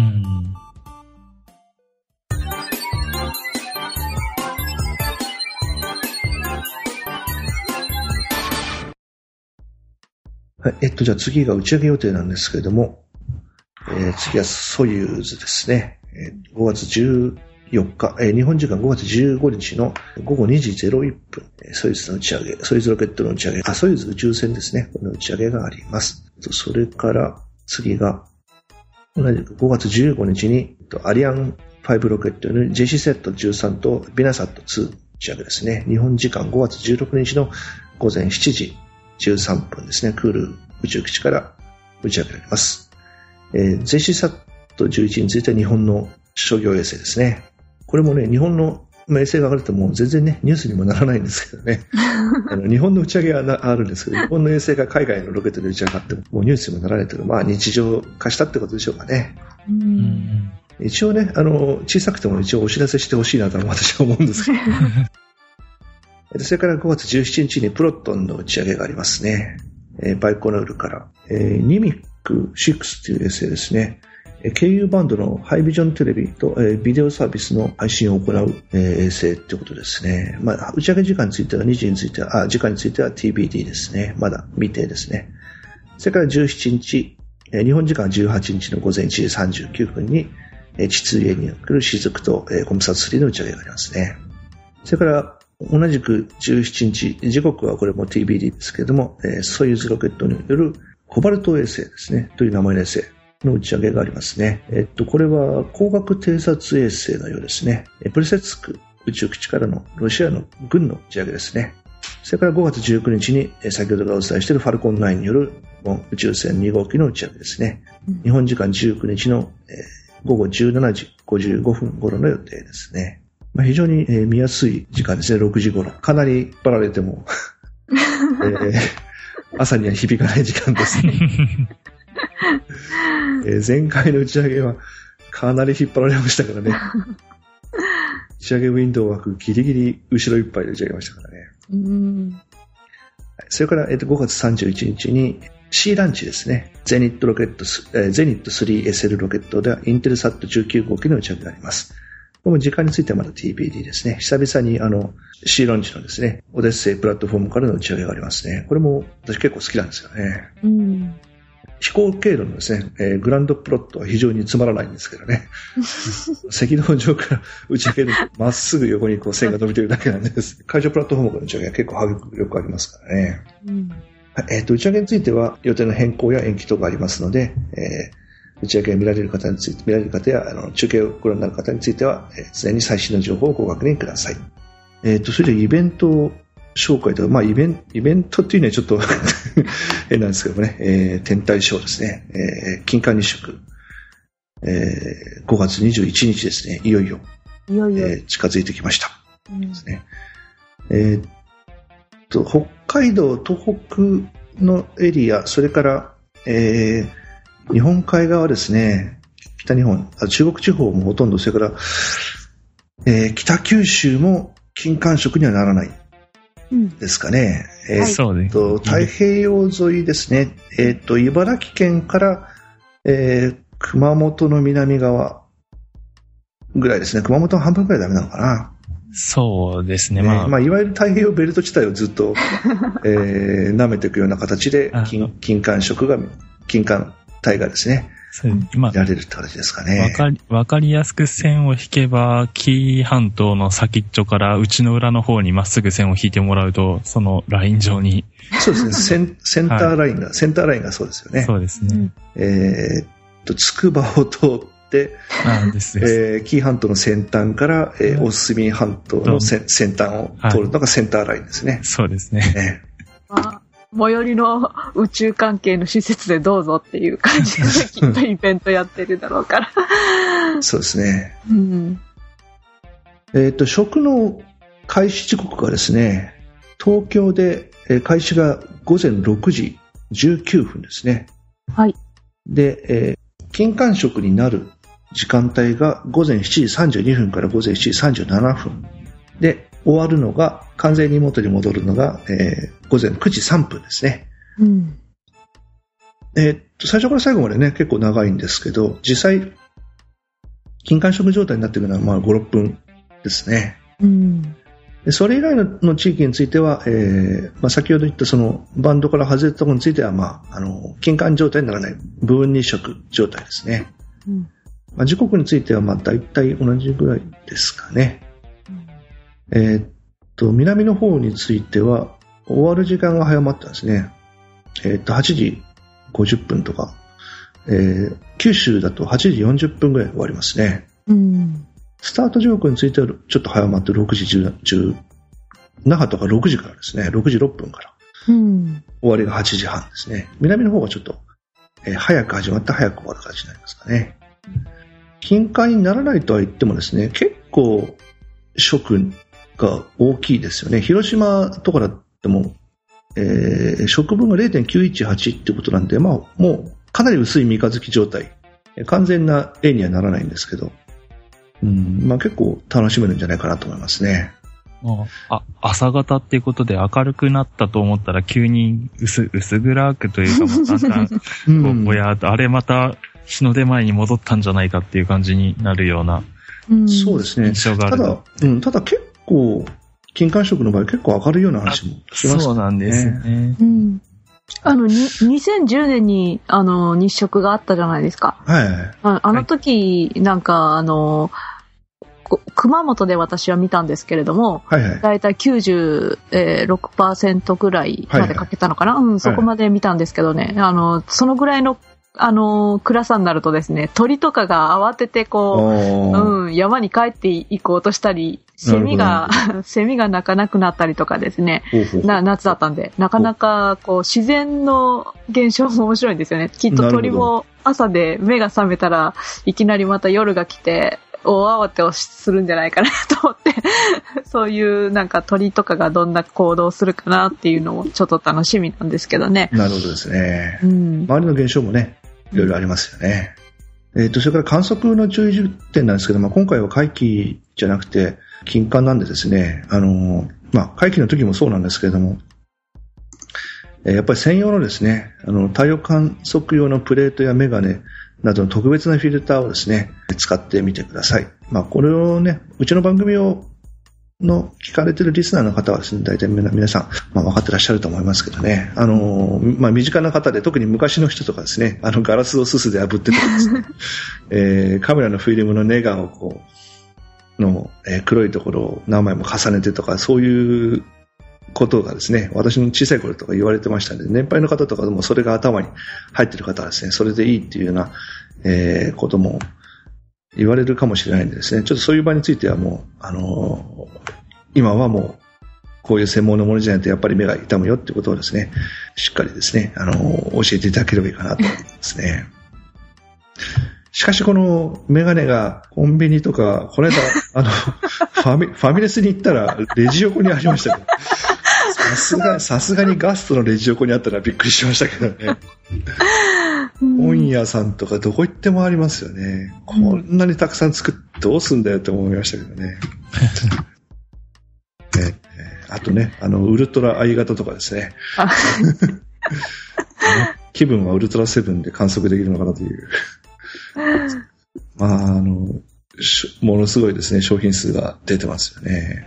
はい。えっと、じゃあ次が打ち上げ予定なんですけれども、えー、次はソユーズですね。えー、ごがつじゅうよっか、えー、日本時間ごがつじゅうごにちのごごにじぜろいっぷん、ソユーズの打ち上げ、ソユーズロケットの打ち上げ、あ、ソユーズ宇宙船ですね。この打ち上げがあります。それから次が、同じくごがつじゅうごにちに、アリアンファイブロケットの ジェシーセットじゅうさんとビナサットツー打ち上げですね。日本時間ごがつじゅうろくにちのごぜんしちじじゅうさんぷんですね。クール宇宙基地から打ち上げられます。えー、ジェシーサットじゅういちについては日本の商業衛星ですね。これもね、日本の衛星が上がるともう全然ね、ニュースにもならないんですけどね。あの日本の打ち上げはなあるんですけど、日本の衛星が海外のロケットで打ち上がっても、もうニュースにもならないというか、まあ日常化したってことでしょうかね。うん、一応ね、あの、小さくても一応お知らせしてほしいなと私は思うんですけど。それからごがつじゅうしちにちにプロットンの打ち上げがありますね。えー、バイコヌールから、えー、ニミックシックスという衛星ですね。 ケーユー バンドのハイビジョンテレビと、えー、ビデオサービスの配信を行う、えー、衛星ということですね。まあ、打ち上げ時間については、日時については、あ、時間については ティービーディー ですね。まだ未定ですね。それからじゅうしちにち、えー、日本時間じゅうはちにちの午前いちじさんじゅうきゅうふんに、えー、地中へに来る雫と、えー、コムサトスリーの打ち上げがありますね。それから、同じくじゅうしちにち、時刻はこれも ティービーディー ですけれども、えー、ソユーズロケットによるコバルト衛星ですね、という名前の衛星の打ち上げがありますね。えっと、これは光学偵察衛星のようですね。プレセツク宇宙基地からのロシアの軍の打ち上げですね。それからごがつじゅうくにちに、先ほどからお伝えしているファルコンナインによる宇宙船にごうきの打ち上げですね。日本時間じゅうくにちのごごじゅうしちじごじゅうごふん頃の予定ですね。まあ、非常に見やすい時間ですね、ろくじ頃。かなり引っ張られても、えー、朝には響かない時間ですね。えー、前回の打ち上げはかなり引っ張られましたからね。打ち上げウィンドウ枠ギリギリ後ろいっぱいで打ち上げましたからね。うん、それから、えー、とごがつさんじゅういちにちに C ランチですね。ゼニットロケット、えー、ゼニット スリーエスエル ロケットではインテルサットじゅうきゅうごうきの打ち上げがあります。この時間についてはまだ ティービーディー ですね。久々にあの C ランチのですね、オデッセイプラットフォームからの打ち上げがありますね。これも私結構好きなんですよね。うん、飛行経路のですね、えー、グランドプロットは非常につまらないんですけどね。赤道上から打ち上げるとまっすぐ横にこう線が伸びてるだけなんです。海上プラットフォームからの打ち上げは結構迫力ありますからね。うん、えーと、打ち上げについては予定の変更や延期等がありますので、えー打ち上げを見られる方について、見られる方や、あの、中継をご覧になる方については、えー、常に最新の情報をご確認ください。えっと、それでイベント紹介とか、まあ、イベント、イベントっていうのはちょっと変なんですけどもね、えー、天体ショーですね、えー、金環日食、えー、ごがつにじゅういちにちですね、いよいよ、いよいよえー、近づいてきました。うん、ですね。えー、っと、北海道、東北のエリア、それから、えー、日本海側ですね、北日本、中国地方もほとんど、それから、えー、北九州も金環食にはならないですかね。うん、えー、っと、はい、太平洋沿いですね、えー、っと、茨城県から、えー、熊本の南側ぐらいですね。熊本の半分ぐらいダメなのかな。 そうですね。まあ、 えー、まあ、いわゆる太平洋ベルト地帯をずっと、えー、舐めていくような形で、金、金環食が、金環帯がですね、まあ、見られるって形ですかね。 わかり、わかりやすく線を引けば、紀伊半島の先っちょから内の裏の方にまっすぐ線を引いてもらうと、そのライン上に。 そうですね。セン、センターラインが、はい、センターラインがそうですよね。 そうですね。 えー、っと、つくばを通って、 あですですえー、紀伊半島の先端から、えー、大隅半島の先端を通るのがセンターラインですね。はい、 そうですね。ねあ最寄りの宇宙関係の施設でどうぞっていう感じできっとイベントやってるだろうから。 そうですね。うん、えっと、食の開始時刻がですね、東京で開始がごぜんろくじじゅうきゅうふんですね。 はい。 で、えー、金環食になる時間帯がごぜんしちじさんじゅうにふんからごぜんしちじさんじゅうななふん。で、終わるのが、完全に元に戻るのが、えー、ごぜんくじさんぷんですね。うん。えー、っと、最初から最後までね、結構長いんですけど、実際、金環食状態になっているのは、まあ、ご、ろっぷんですね。うん。でそれ以外 の, の地域については、えーまあ、先ほど言ったそのバンドから外れたところについては、まあ、あの金環状態にならない部分日食状態ですね。うんまあ、時刻についてはまあ大体同じぐらいですかね。うん、えー、っと南の方については終わる時間が早まったんですね。えー、っとはちじごじゅっぷんとか、えー、九州だとはちじよんじゅっぷんぐらいで終わりますね。うんスタート時刻についてはちょっと早まってろくじじゅう、那覇とかろくじからですね、ろくじろっぷんから。うん、終わりがはちじはんですね。南の方がちょっと、えー、早く始まって早く終わる形になりますかね。金環にならないとは言ってもですね、結構食が大きいですよね。広島とかだっても、えー、食分が れいてんきゅういちはち ってことなんで、まあもうかなり薄い三日月状態。完全な円にはならないんですけど、うんまあ、結構楽しめるんじゃないかなと思いますね。 あ、朝方っていうことで明るくなったと思ったら急に薄、薄暗くというか、だんだん、ぼやっと、あれまた日の出前に戻ったんじゃないかっていう感じになるような、 うん、 そうですね。 印象がある。 ただ、うん、ただ結構、金環食の場合結構明るいような話もしますね。 そうなんですね。 うん。あの、ににせんじゅうねんに、あの、日食があったじゃないですか。 はい。 あ, あの時、はい、なんか、あの、熊本で私は見たんですけれども、はいはい、だいたいきゅうじゅうろくパーセント ぐらいまでかけたのかな、はいはい、うん、そこまで見たんですけどね、はい、あの、そのぐらいの、あの、暗さになるとですね、鳥とかが慌ててこう、うん、山に帰っていこうとしたり、セミが、セミが鳴かなくなったりとかですね、な夏だったんで、なかなかこう、自然の現象も面白いんですよね。きっと鳥も朝で目が覚めたらいきなりまた夜が来て、大慌てをするんじゃないかなと思って、そういうなんか鳥とかがどんな行動するかなっていうのもちょっと楽しみなんですけどね。 なるほどですね。 うん、 周りの現象もね、いろいろありますよね。うん、えっと、それから観測の注意点なんですけども、今回は皆既じゃなくて金環なんでですね、あの、まあ、皆既の時もそうなんですけれども、やっぱり専用のですね、あの、太陽観測用のプレートやメガネなどの特別なフィルターをですね、使ってみてください。まあ、これをね、うちの番組を、の聞かれているリスナーの方はですね、大体皆さん、まあ、分かってらっしゃると思いますけどね、あの、まあ、身近な方で、特に昔の人とかですね、あの、ガラスをすすで炙ってとかですね、えー、カメラのフィルムのネガをこう、の、えー、黒いところを何枚も重ねてとか、そういうことがですね、私の小さい頃とか言われてましたので、年配の方とかでもそれが頭に入っている方はですね、それでいいっていうような、えー、ことも言われるかもしれないんでですね、ちょっとそういう場についてはもう、あのー、今はもう、こういう専門のものじゃないとやっぱり目が痛むよってことをですね、しっかりですね、あのー、教えていただければいいかなと思いますね。しかしこのメガネがコンビニとか、この間、あの、ファミ、ファミレスに行ったらレジ横にありましたけど、さすが、さすがにガストのレジ横にあったらびっくりしましたけどね。本屋さんとかどこ行ってもありますよね。こんなにたくさん作ってどうすんだよって思いましたけどね。ね、あとね、あの、ウルトラアイ型とかですね。気分はウルトラセブンで観測できるのかなという。まあ、あの、ものすごいですね、商品数が出てますよね。 うん、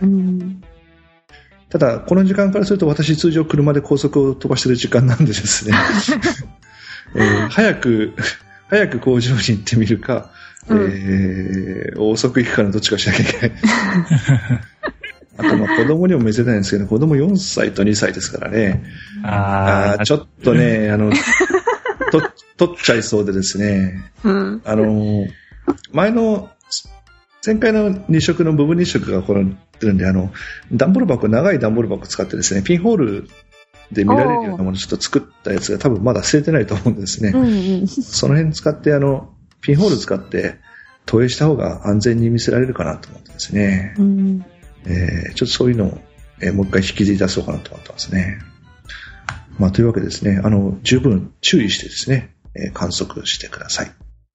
ただ、この時間からすると私通常車で高速を飛ばしている時間なんでですね、えー、早く、早く工場に行ってみるか、うん、えー、遅く行くかのどっちかしなきゃいけない。あと、まあ、子供にも見せたいんですけど、子供よんさいとにさいですからね。 ああちょっとね、あの、と、取っちゃいそうでですね。 うん、 あの、前の、前回の日食の部分日食がこの出るんで、あの、段ボール箱、長い段ボール箱使ってですね、ピンホールで見られるようなものをちょっと作ったやつが多分まだ捨ててないと思うんですね。 うんうん、 その辺使って、あの、ピンホール使って投影した方が安全に見せられるかなと思ってですね。 うん、 えー、ちょっとそういうのを、えー、もう一回引きずり出そうかなと思ってますね。まあ、というわけでですね、あの、十分注意してですね、えー、観測してください。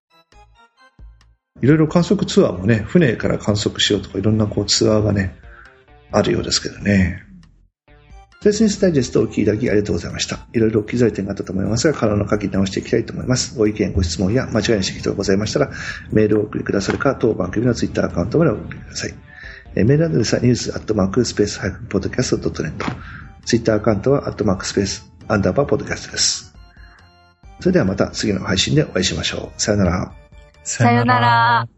いろいろ観測ツアーもね、船から観測しようとかいろんなこうツアーがね、あるようですけどね。スペースニュースダイジェストをお聞きいただきありがとうございました。いろいろ気づい点があったと思いますが、可能な限り直していきたいと思います。ご意見、ご質問や間違いの指摘がございましたら、メールをお送りくださるか、当番組のツイッターアカウントまでお送りください。えー、メールアドレスはニュースアットマークスペースハイフンポッドキャストドットネット。ツイッターアカウントはアットマークスペースアンダーバーポッドキャストです。それではまた次の配信でお会いしましょう。さよなら。 さよなら。